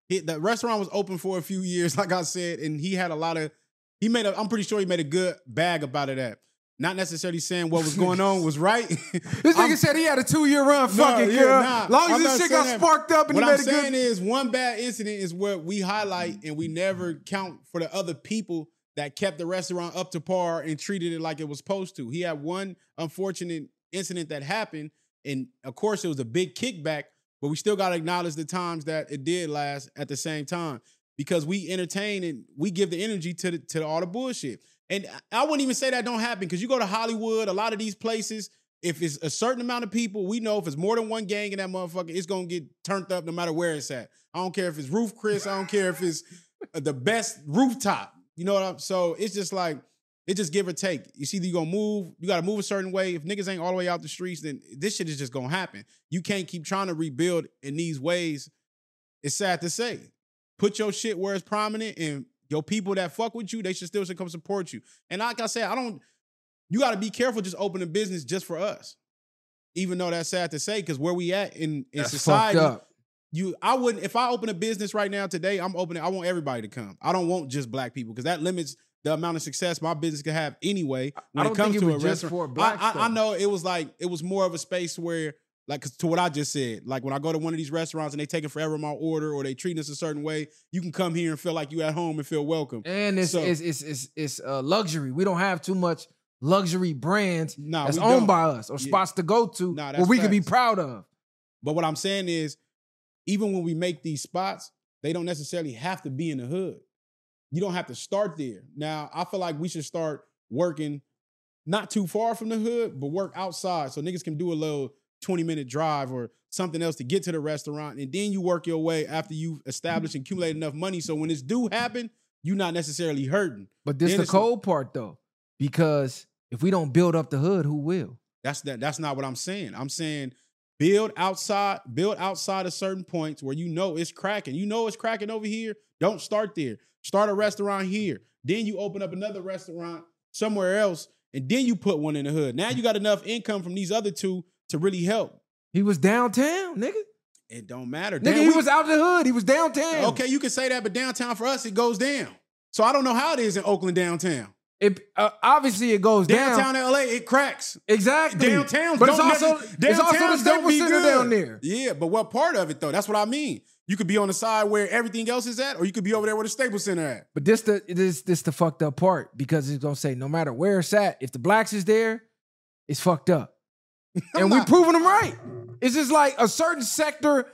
He, the restaurant was open for a few years, like I said, and he had a lot of, he made a, I'm pretty sure he made a good bag about it at. Not necessarily saying what was going on was right. This nigga said he had a two-year run. Fuck it, yeah, girl. nah, long as I'm this not shit got saying that. sparked up and what he made I'm a good... saying is one bad incident is what we highlight and we never count for the other people that kept the restaurant up to par and treated it like it was supposed to. He had one unfortunate incident that happened, and of course it was a big kickback, but we still got to acknowledge the times that it did last at the same time because we entertain and we give the energy to the, to all the bullshit. And I wouldn't even say that don't happen because you go to Hollywood, a lot of these places, if it's a certain amount of people, we know if it's more than one gang in that motherfucker, it's going to get turned up no matter where it's at. I don't care if it's Roof Chris. I don't care if it's the best rooftop. You know what I'm So it's just like, it just give or take. You see, you going to move, you got to move a certain way. If niggas ain't all the way out the streets, then this shit is just going to happen. You can't keep trying to rebuild in these ways. It's sad to say. Put your shit where it's prominent and your people that fuck with you, they should still should come support you. And like I said, I don't, you got to be careful just opening business just for us. Even though that's sad to say, because where we at in, in society, you, I wouldn't, if I open a business right now today, I'm opening, I want everybody to come. I don't want just black people because that limits the amount of success my business can have anyway. When I don't it comes think it to was a just restaurant, for black I, stuff. I, I know it was like, it was more of a space where, like, cause to what I just said, like when I go to one of these restaurants and they taking forever my order or they treating us a certain way, you can come here and feel like you at home and feel welcome. And it's So- it's it's it's, it's uh, luxury. We don't have too much luxury brands Nah, that's we owned don't. by us or Yeah. spots to go to Nah, where that's we can be facts. proud of. But what I'm saying is, even when we make these spots, they don't necessarily have to be in the hood. You don't have to start there. Now, I feel like we should start working not too far from the hood, but work outside so niggas can do a little twenty minute drive or something else to get to the restaurant. And then you work your way after you've established and accumulated enough money. So when this do happen, you're not necessarily hurting. But this Then the it's- cold part though, because if we don't build up the hood, who will? That's that. That's not what I'm saying. I'm saying build outside, build outside of certain points where you know it's cracking. You know it's cracking over here. Don't start there. Start a restaurant here. Then you open up another restaurant somewhere else, and then you put one in the hood. Now you got enough income from these other two to really help. He was downtown, nigga. It don't matter. Nigga, Damn, he we- was out the hood. He was downtown. Okay, you can say that, but downtown for us, it goes down. So I don't know how it is in Oakland downtown. It uh, obviously it goes Downtown down. L A, it cracks. Exactly. Downtowns but it's don't also necess- it's also the downtowns don't Staples be Center good. down there. Yeah, but what part of it though? That's what I mean. You could be on the side where everything else is at, or you could be over there where the Staples Center at. But this the this this the fucked up part because it's gonna say no matter where it's at, if the blacks is there, it's fucked up, and we not- proving them right. It's just like a certain sector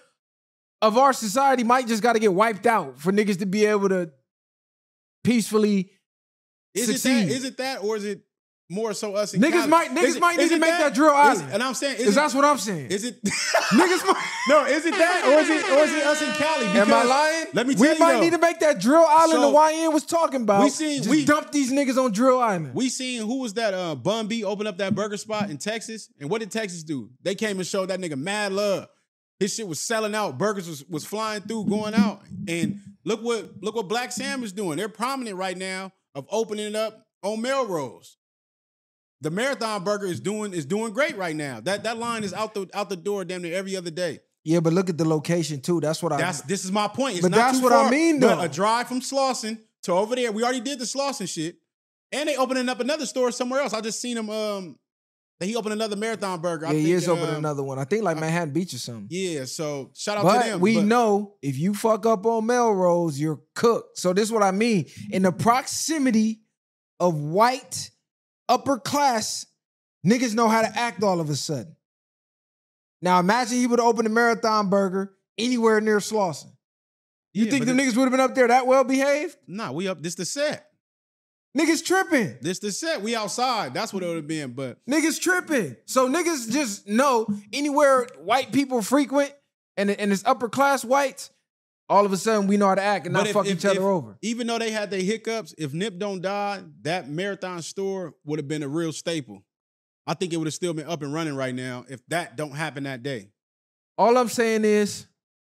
of our society might just got to get wiped out for niggas to be able to peacefully Is succeed. it that? Is it that, or is it more so us? In Niggas Cali? might- niggas Is it- might need is to it make that Drill Island. Is- and I'm saying, is Is it, that's what I'm saying. is it? Niggas might. no, is it that, or is it, or is it us in Cali? Am I Because- lying? Let me tell we you might though, need to make that Drill Island So, the Y N was talking about. we seen- just we- dump these niggas on Drill Island. We seen who was that? Uh, Bun B opened up that burger spot in Texas, and what did Texas do? They came and showed that nigga mad love. His shit was selling out. Burgers was, was flying through, going out. And look what look what Black Sam is doing. They're prominent right now of opening it up on Melrose. The Marathon Burger is doing is doing great right now. That that line is out the out the door damn near every other day. Yeah, but look at the location too. That's what I. That's this is my point. It's But not that's too what I far, mean, but though. a drive from Slauson to over there. We already did the Slauson shit, and they opening up another store somewhere else. I just seen him. Um, he opened another Marathon Burger. I yeah, he think, is opening um, another one. I think like Manhattan Beach or something. Yeah, so shout out But to them. we but know if you fuck up on Melrose, you're cooked. So this is what I mean. In the proximity of white upper class, niggas know how to act all of a sudden. Now imagine he would open a Marathon Burger anywhere near Slauson. You yeah, think but the it- niggas would have been up there that well behaved? Nah, we up. This the set. Niggas tripping. This the set. We outside. That's what it would have been. But Niggas tripping. So niggas just know anywhere white people frequent and, and it's upper class whites, all of a sudden we know how to act and but not if- fuck if- each other if- over. even though they had their hiccups, if Nip don't die, that Marathon store would have been a real staple. I think it would have still been up and running right now if that don't happen that day. All I'm saying is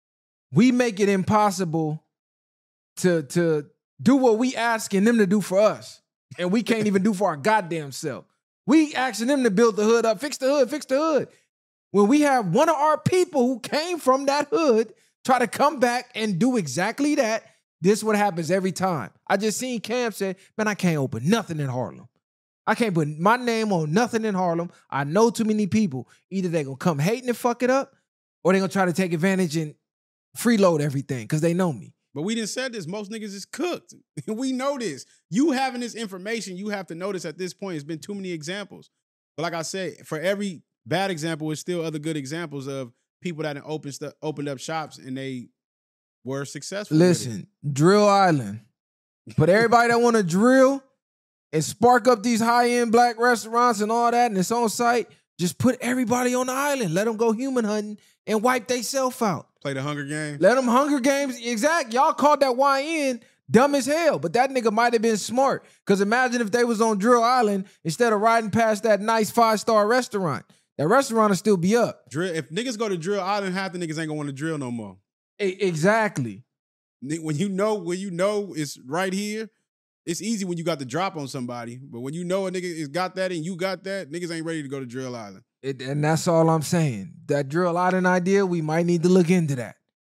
we make it impossible to, to do what we asking them to do for us. And we can't even do for our goddamn self. We asking them to build the hood up, fix the hood, fix the hood. When we have one of our people who came from that hood try to come back and do exactly that, this is what happens every time. I just seen Cam say, man, I can't open nothing in Harlem. I can't put my name on nothing in Harlem. I know too many people. Either they're going to come hating and fuck it up, or they're going to try to take advantage and freeload everything because they know me. But we didn't say this. Most niggas is cooked. We know this. You having this information, you have to notice at this point, it's been too many examples. But like I said, for every bad example, there's still other good examples of people that have opened, st- opened up shops and they were successful. Listen, Drill Island. But everybody that want to drill and spark up these high-end black restaurants and all that, and it's on site, just put everybody on the island. Let them go human hunting and wipe themselves out. Play the Hunger Games. Let them Hunger Games. Exact. Y'all called that Y N dumb as hell, but that nigga might have been smart. Because imagine if they was on Drill Island instead of riding past that nice five-star restaurant. That restaurant will still be up. Drill. If niggas go to Drill Island, half the niggas ain't gonna want to drill no more. E- exactly. When you know, when you know it's right here, it's easy when you got the drop on somebody. But when you know a nigga is got that and you got that, niggas ain't ready to go to Drill Island. It, and that's all I'm saying. That Drill Island idea, we might need to look into that.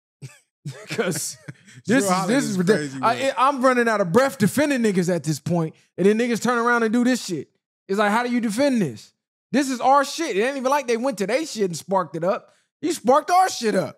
Because this is this is ridiculous. I, I'm running out of breath defending niggas at this point, and then niggas turn around and do this shit. It's like, how do you defend this? This is our shit. It ain't even like they went to their shit and sparked it up. You sparked our shit up.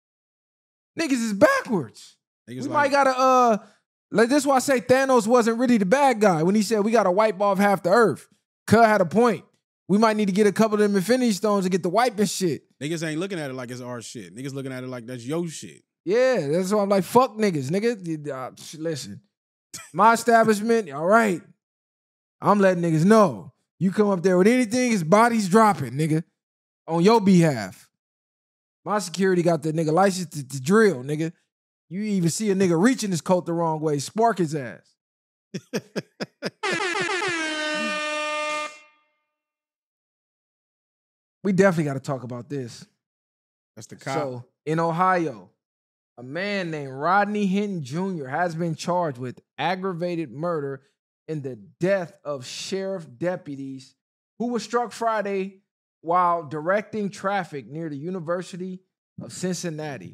Niggas is backwards. Niggas we like, might gotta uh like this is why I say Thanos wasn't really the bad guy when he said we gotta wipe off half the earth. Cuz had a point. We might need to get a couple of them Infinity Stones to get the wiping shit. Niggas ain't looking at it like it's our shit. Niggas looking at it like that's your shit. Yeah, that's why I'm like, fuck niggas, nigga. Uh, listen, my establishment, all right. I'm letting niggas know. You come up there with anything, his body's dropping, nigga, on your behalf. My security got the nigga license to, to drill, nigga. You even see a nigga reaching his coat the wrong way, spark his ass. We definitely got to talk about this. That's the cop. So, in Ohio, a man named Rodney Hinton Junior has been charged with aggravated murder in the death of sheriff deputies who were struck Friday while directing traffic near the University of Cincinnati.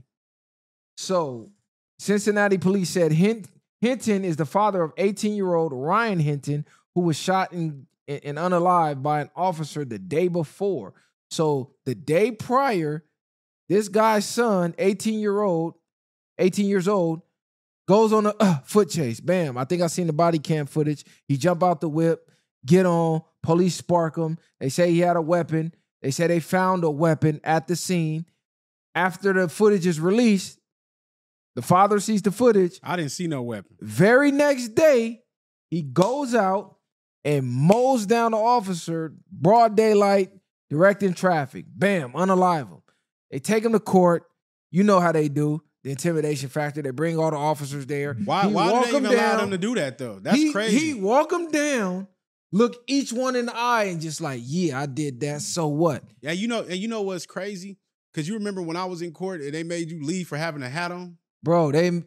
So, Cincinnati police said Hint- Hinton is the father of eighteen-year-old Ryan Hinton, who was shot and, and unalive by an officer the day before. So, the day prior, this guy's son, eighteen-year-old, eighteen years old, goes on a uh, foot chase. Bam. I think I seen the body cam footage. He jump out the whip, get on, police spark him. They say he had a weapon. They say they found a weapon at the scene. After the footage is released, the father sees the footage. I didn't see no weapon. Very next day, he goes out and mows down the officer, broad daylight, directing traffic. Bam, unalive him. They take him to court. You know how they do. The intimidation factor. They bring all the officers there. Why, why do they even down. allow them to do that, though? That's he, crazy. He walk them down, look each one in the eye, and just like, yeah, I did that. So what? Yeah, you know, and you know what's crazy? Because you remember when I was in court and they made you leave for having a hat on? Bro, they,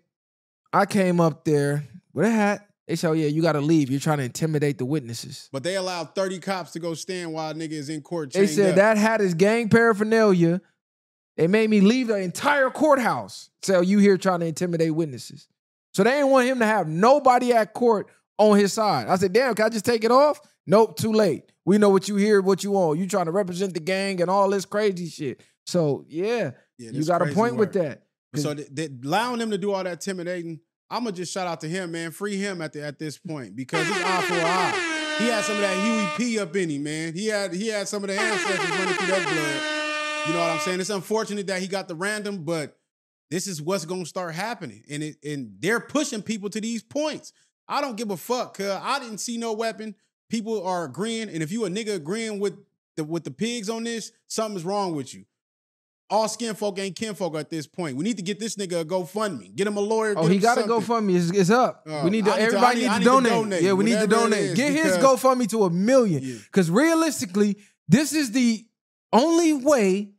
I came up there with a hat. They said, oh, yeah, you got to leave. You're trying to intimidate the witnesses. But they allowed thirty cops to go stand while a nigga is in court. They said up. that hat is gang paraphernalia. They made me leave the entire courthouse. So you here trying to intimidate witnesses. So they didn't want him to have nobody at court on his side. I said, damn, can I just take it off? Nope, too late. We know what you hear, what you want. You trying to represent the gang and all this crazy shit. So, yeah, yeah you got a point work. with that. So th- th- allowing him to do all that intimidating, I'm going to just shout out to him, man. Free him at the, at this point because it's eye for an eye. He had some of that Huey P up in him, man. He had, he had some of the ancestors running through that blood. You know what I'm saying? It's unfortunate that he got the random, but this is what's going to start happening. And it, and they're pushing people to these points. I don't give a fuck, cuz I didn't see no weapon. People are agreeing. And if you a nigga agreeing with the with the pigs on this, something's wrong with you. All skin folk ain't kinfolk at this point. We need to get this nigga a GoFundMe. Get him a lawyer. Oh, he got a GoFundMe. It's, it's up. Uh, we need to, everybody needs to, donate. to donate. Yeah, we need to donate. Get his GoFundMe to a million. Because yeah. realistically, this is the only way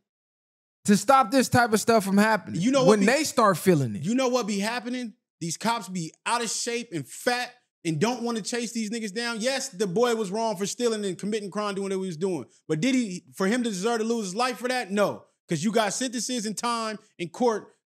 to stop this type of stuff from happening. You know what when be, they start feeling it. You know what be happening? These cops be out of shape and fat and don't want to chase these niggas down. Yes, the boy was wrong for stealing and committing crime doing what he was doing. But did he, for him to deserve to lose his life for that? No. Because you got sentences and time in court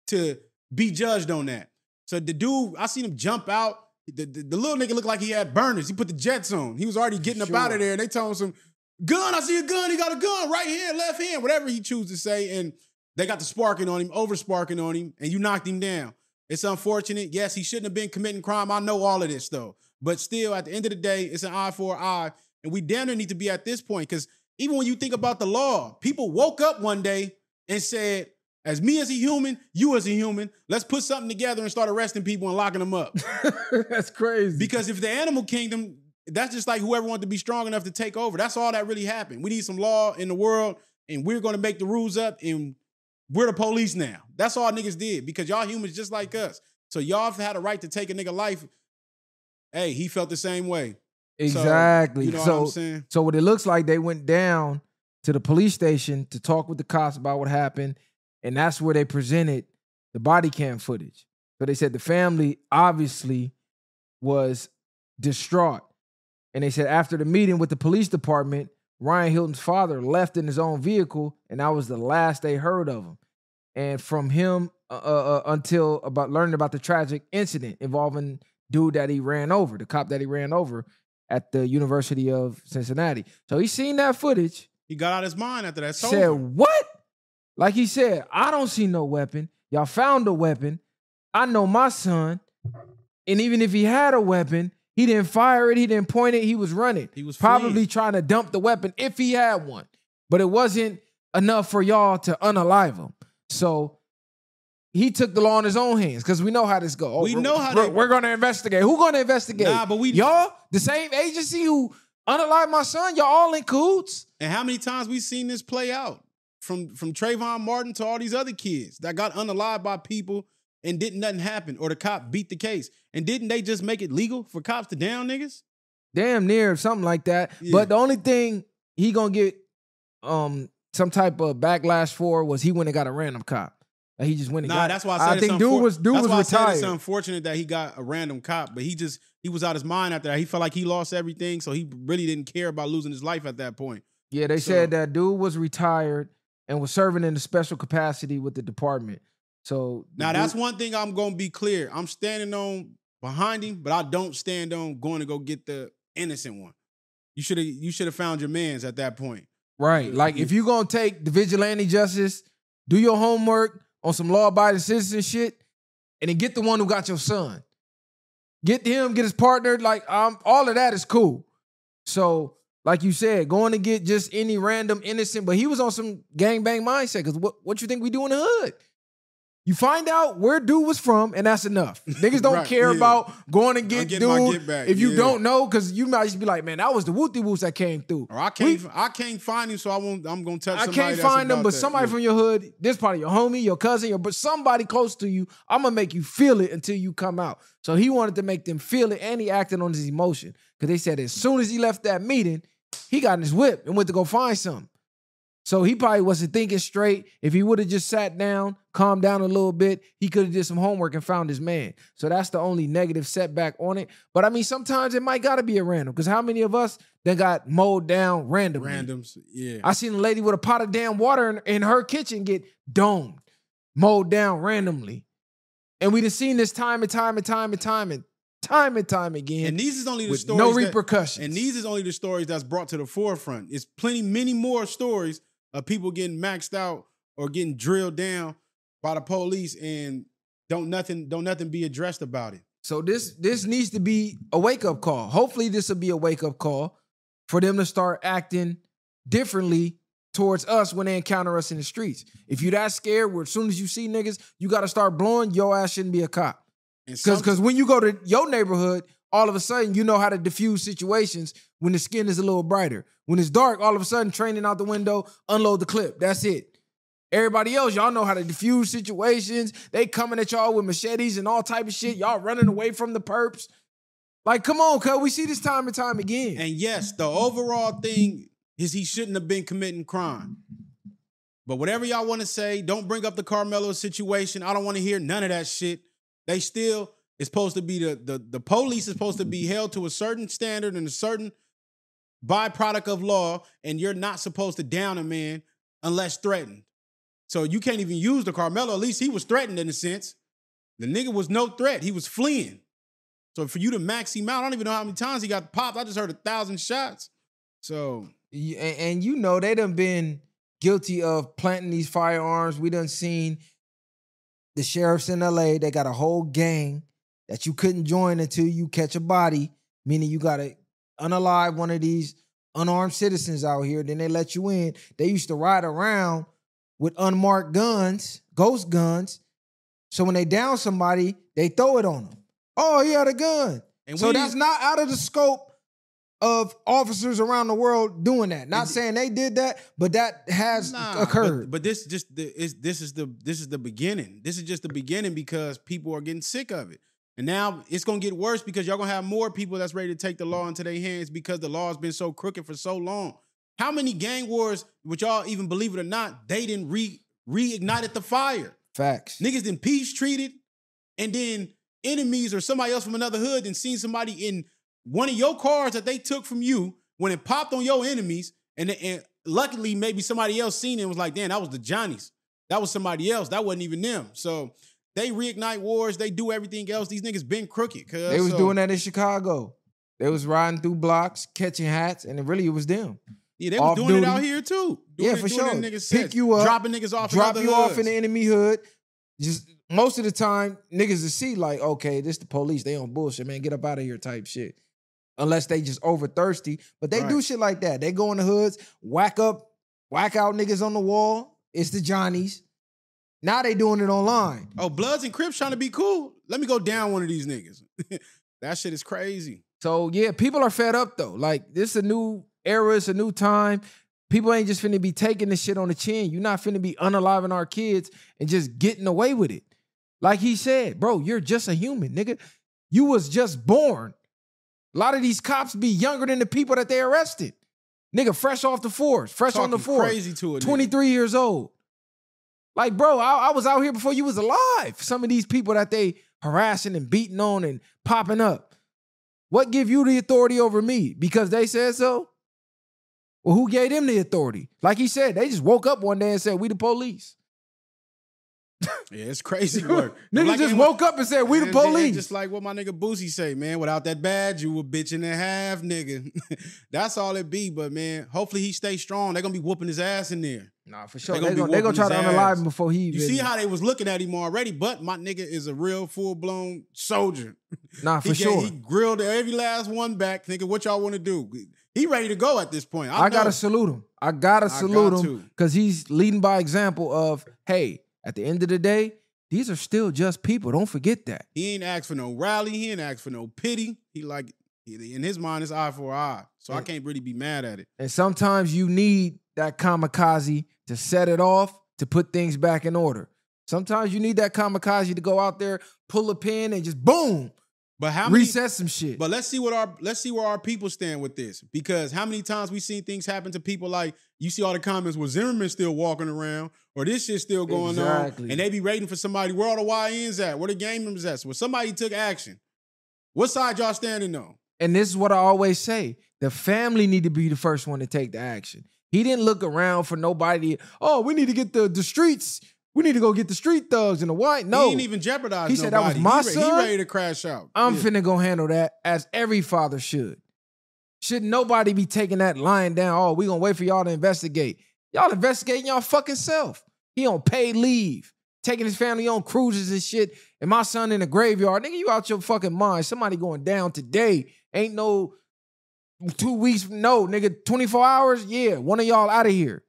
to be judged on that. So the dude, I seen him jump out. The, the, the little nigga looked like he had burners. He put the jets on. He was already getting Sure. up out of there. And they told him some gun. I see a gun. He got a gun. Right hand, left hand, whatever he chooses to say. And they got the sparking on him, over sparking on him, and you knocked him down. It's unfortunate. Yes, he shouldn't have been committing crime. I know all of this though. But still, at the end of the day, it's an eye for an eye. And we damn near need to be at this point. Because even when you think about the law, people woke up one day and said, as me as a human, you as a human, let's put something together and start arresting people and locking them up. That's crazy. Because if the animal kingdom, that's just like whoever wanted to be strong enough to take over. That's all that really happened. We need some law in the world, and we're going to make the rules up, and we're the police now. That's all niggas did, because y'all humans just like us. So y'all had a right to take a nigga life. Hey, he felt the same way. Exactly. So, you know so, what I'm saying? So what it looks like, they went down to the police station to talk with the cops about what happened. And that's where they presented the body cam footage. So they said the family obviously was distraught. And they said after the meeting with the police department, Ryan Hilton's father left in his own vehicle, and that was the last they heard of him. And from him uh, uh, until about learning about the tragic incident involving dude that he ran over, the cop that he ran over at the University of Cincinnati. So he seen that footage. He got out his mind after that. Said, over. What? Like he said, I don't see no weapon. Y'all found a weapon. I know my son. And even if he had a weapon, he didn't fire it. He didn't point it. He was running. He was probably fleeing. trying to dump the weapon if he had one. But it wasn't enough for y'all to unalive him. So he took the law in his own hands, because we know how this goes. We know how we're, they- we're going to investigate. Who going to investigate? Nah, but we- Y'all, the same agency who unalived my son, y'all all in cahoots? And how many times we seen this play out? From from Trayvon Martin to all these other kids that got unalived by people and didn't nothing happen, or the cop beat the case. And didn't they just make it legal for cops to down niggas? Damn near, something like that. Yeah. But the only thing he gonna get um some type of backlash for was he went and got a random cop. Like he just went and Nah, got. that's why I said I it's think dude unfor- was dude that's was why I said retired. it's unfortunate that he got a random cop, but he just he was out his mind after that. He felt like he lost everything, so he really didn't care about losing his life at that point. Yeah, they So- said that dude was retired and was serving in a special capacity with the department. So the Now dude- that's one thing I'm gonna be clear. I'm standing on behind him, but I don't stand on going to go get the innocent one. You should have you should have found your mans at that point. right. Like if you gonna take the vigilante justice, do your homework on some law-abiding citizen shit, and then get the one who got your son. Get him, get his partner. Like um, all of that is cool. So, like you said, going to get just any random innocent, but he was on some gangbang mindset. Because what, what you think we do in the hood? You find out where dude was from, and that's enough. Niggas don't Right, care yeah. about going and get get my dude get back, if you yeah. don't know, because you might just be like, man, that was the whoopty whoops that came through. Or I can't I can't find him, so I won't. I'm gonna touch. I somebody can't that's find them, about but that. somebody Yeah. from your hood, this part of your homie, your cousin, your but somebody close to you, I'm gonna make you feel it until you come out. So he wanted to make them feel it, and he acted on his emotion. Because they said as soon as he left that meeting, he got in his whip and went to go find something. So he probably wasn't thinking straight. If he would have just sat down, calmed down a little bit, he could have did some homework and found his man. So that's the only negative setback on it. But I mean, sometimes it might gotta be a random. Because how many of us that got mowed down randomly? randoms. Yeah, I seen a lady with a pot of damn water in, in her kitchen get domed, mowed down randomly. And we done seen this time and time and time and time and time and time again. and these is only the with stories. no that- repercussions. and these is only the stories that's brought to the forefront. It's plenty, many more stories of people getting maxed out or getting drilled down by the police, and don't nothing, don't nothing be addressed about it. So this this needs to be a wake-up call. Hopefully this will be a wake-up call for them to start acting differently towards us when they encounter us in the streets. If you that scared, where as soon as you see niggas, you got to start blowing, your ass shouldn't be a cop. And Because some- because when you go to your neighborhood, all of a sudden you know how to diffuse situations when the skin is a little brighter. When it's dark, all of a sudden training out the window, unload the clip. That's it. Everybody else, y'all know how to diffuse situations. They coming at y'all with machetes and all type of shit. Y'all running away from the perps. Like, come on, cuz we see this time and time again. And yes, the overall thing is he shouldn't have been committing crime. But whatever y'all want to say, don't bring up the Carmelo situation. I don't want to hear none of that shit. They still is supposed to be the, the the police is supposed to be held to a certain standard and a certain byproduct of law, and you're not supposed to down a man unless threatened. So you can't even use the Carmelo. At least he was threatened in a sense. The nigga was no threat. He was fleeing. So for you to max him out, I don't even know how many times he got popped. I just heard a thousand shots. So and, and you know they done been guilty of planting these firearms. We done seen the sheriffs in L A. They got a whole gang that you couldn't join until you catch a body, meaning you got to unalive one of these unarmed citizens out here. Then they let you in. They used to ride around with unmarked guns, ghost guns. So when they down somebody, they throw it on them. Oh, he had a gun. And so that's not out of the scope of officers around the world doing that. Not saying they did that, but that has nah, occurred. But, but this just the, is this is the this is the beginning. This is just the beginning because people are getting sick of it. And now it's gonna get worse because y'all gonna have more people that's ready to take the law into their hands because the law has been so crooked for so long. How many gang wars, which y'all even believe it or not, they didn't re reignited the fire? Facts. Niggas didn't peace treated, and then enemies or somebody else from another hood and seen somebody in one of your cars that they took from you when it popped on your enemies, and, and luckily maybe somebody else seen it and was like, damn, that was the Johnnies. That was somebody else. That wasn't even them. So they reignite wars. They do everything else. These niggas been crooked. They was so, doing that in Chicago. They was riding through blocks, catching hats, and it really was them. Yeah, they was doing duty. It out here too. Doing yeah, it, for sure. Pick sets, you up, dropping niggas off, drop in you hoods. off in the enemy hood. Just most of the time, niggas to see like, okay, this the police. They on bullshit, man. Get up out of here, type shit. Unless they just over thirsty, but they right. do shit like that. They go in the hoods, whack up, whack out niggas on the wall. It's the Johnnies. Now they doing it online. Oh, Bloods and Crips trying to be cool. Let me go down one of these niggas. That shit is crazy. So yeah, people are fed up though. Like this is a new era. It's a new time. People ain't just finna be taking this shit on the chin. You're not finna be unaliving our kids and just getting away with it. Like he said, bro, you're just a human, nigga. You was just born. A lot of these cops be younger than the people that they arrested. Nigga, fresh off the force, fresh Talking on the force. Crazy to it. twenty-three nigga. Years old. Like, bro, I, I was out here before you was alive. Some of these people that they harassing and beating on and popping up. What give you the authority over me? Because they said so? Well, who gave them the authority? Like he said, they just woke up one day and said, we the police. Yeah, it's crazy work. Niggas like, just woke up and said, we the and, police. And just like what my nigga Boosie say, man, without that badge, you a bitch and a half, nigga. That's all it be, but man, hopefully he stay strong. They're gonna be whooping his ass in there. Nah, for sure. They're gonna, they gonna try to unalive him before he even... You see how they was looking at him already, but my nigga is a real full-blown soldier. Nah, for he sure. He grilled every last one back, thinking, what y'all want to do? He ready to go at this point. I, I gotta salute him. I gotta I salute got him because he's leading by example of, hey, at the end of the day, these are still just people. Don't forget that. He ain't asked for no rally. He ain't asked for no pity. He like, in his mind, it's eye for eye. So and, I can't really be mad at it. And sometimes you need that kamikaze to set it off, to put things back in order. Sometimes you need that kamikaze to go out there, pull a pin, and just boom. But how many, reset some shit. But let's see what our let's see where our people stand with this. Because how many times we seen things happen to people like you see all the comments where Zimmerman still walking around or this shit still going exactly. on. And they be waiting for somebody, where all the Y Ns at? Where the gang members at? So when somebody took action, what side y'all standing on? And this is what I always say. The family need to be the first one to take the action. He didn't look around for nobody. Oh, we need to get the, the streets. We need to go get the street thugs and the white. No. He didn't even jeopardize He nobody. said that was my he, son. He ready to crash out. I'm yeah. finna go handle that as every father should. Should nobody be taking that lying down, oh, we gonna wait for y'all to investigate. Y'all investigating y'all fucking self. He on paid leave, taking his family on cruises and shit, and my son in the graveyard. Nigga, you out your fucking mind. Somebody going down today. Ain't no two weeks, no, nigga, twenty-four hours? Yeah, one of y'all out of here.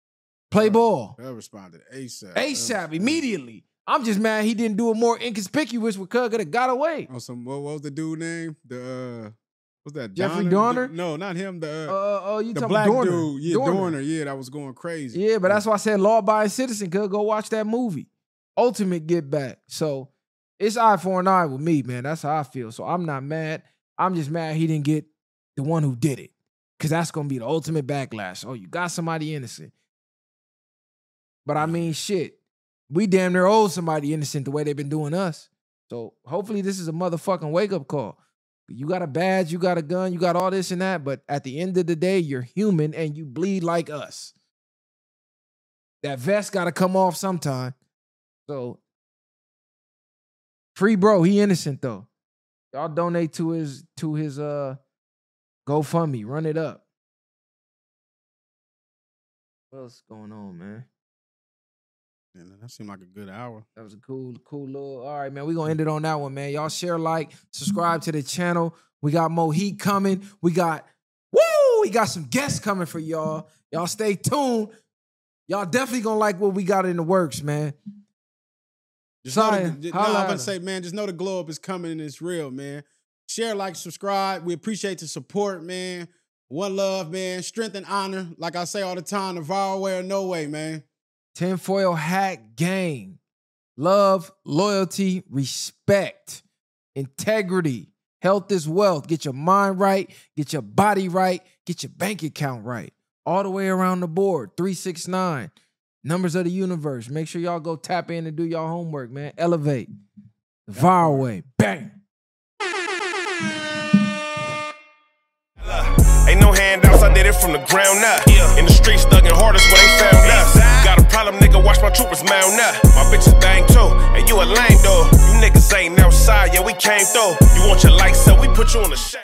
Play ball. I responded ASAP. ASAP, immediately. I'm just mad he didn't do it more inconspicuous where Cuz could have got away. Oh, some, what, what was the dude name? The, uh, what's that? Jeffrey Dorner? The, no, not him. The, uh, uh, uh, you the talking black Dorner. dude. Yeah, Dorner. Dorner. Yeah, that was going crazy. Yeah, but that's why I said law-abiding citizen could go watch that movie. Ultimate Get Back. So it's eye for an eye with me, man. That's how I feel. So I'm not mad. I'm just mad he didn't get the one who did it. Because that's going to be the ultimate backlash. Oh, you got somebody innocent. But I mean, shit. We damn near owe somebody innocent the way they've been doing us. So hopefully this is a motherfucking wake-up call. You got a badge, you got a gun, you got all this and that, but at the end of the day, you're human and you bleed like us. that vest got to come off sometime. So, free bro, he innocent though. Y'all donate to his to his uh GoFundMe. Run it up. What else is going on, man? Yeah, that seemed like a good hour. That was a cool, cool little. All right, man. We're gonna end it on that one, man. Y'all share, like, subscribe to the channel. We got more heat coming. We got woo! We got some guests coming for y'all. Y'all stay tuned. Y'all definitely gonna like what we got in the works, man. Just Sorry, know the, no, I'm gonna say, man, just know the glow up is coming and it's real, man. Share, like, subscribe. We appreciate the support, man. One love, man. Strength and honor. Like I say all the time, the viral way or no way, man. Tinfoil Hat Gang. Love, loyalty, respect, integrity. Health is wealth. Get your mind right. Get your body right. Get your bank account right. All the way around the board. three six nine. Numbers of the universe. Make sure y'all go tap in and do y'all homework, man. Elevate. The viral way. Bang. Ain't no handouts, I did it from the ground up. In the streets, thugging hardest where they found us. Got a problem, nigga, watch my troopers mount up. My bitches bang too, and you a lame though. You niggas ain't outside, yeah, we came through. You want your lights up, we put you on the shade.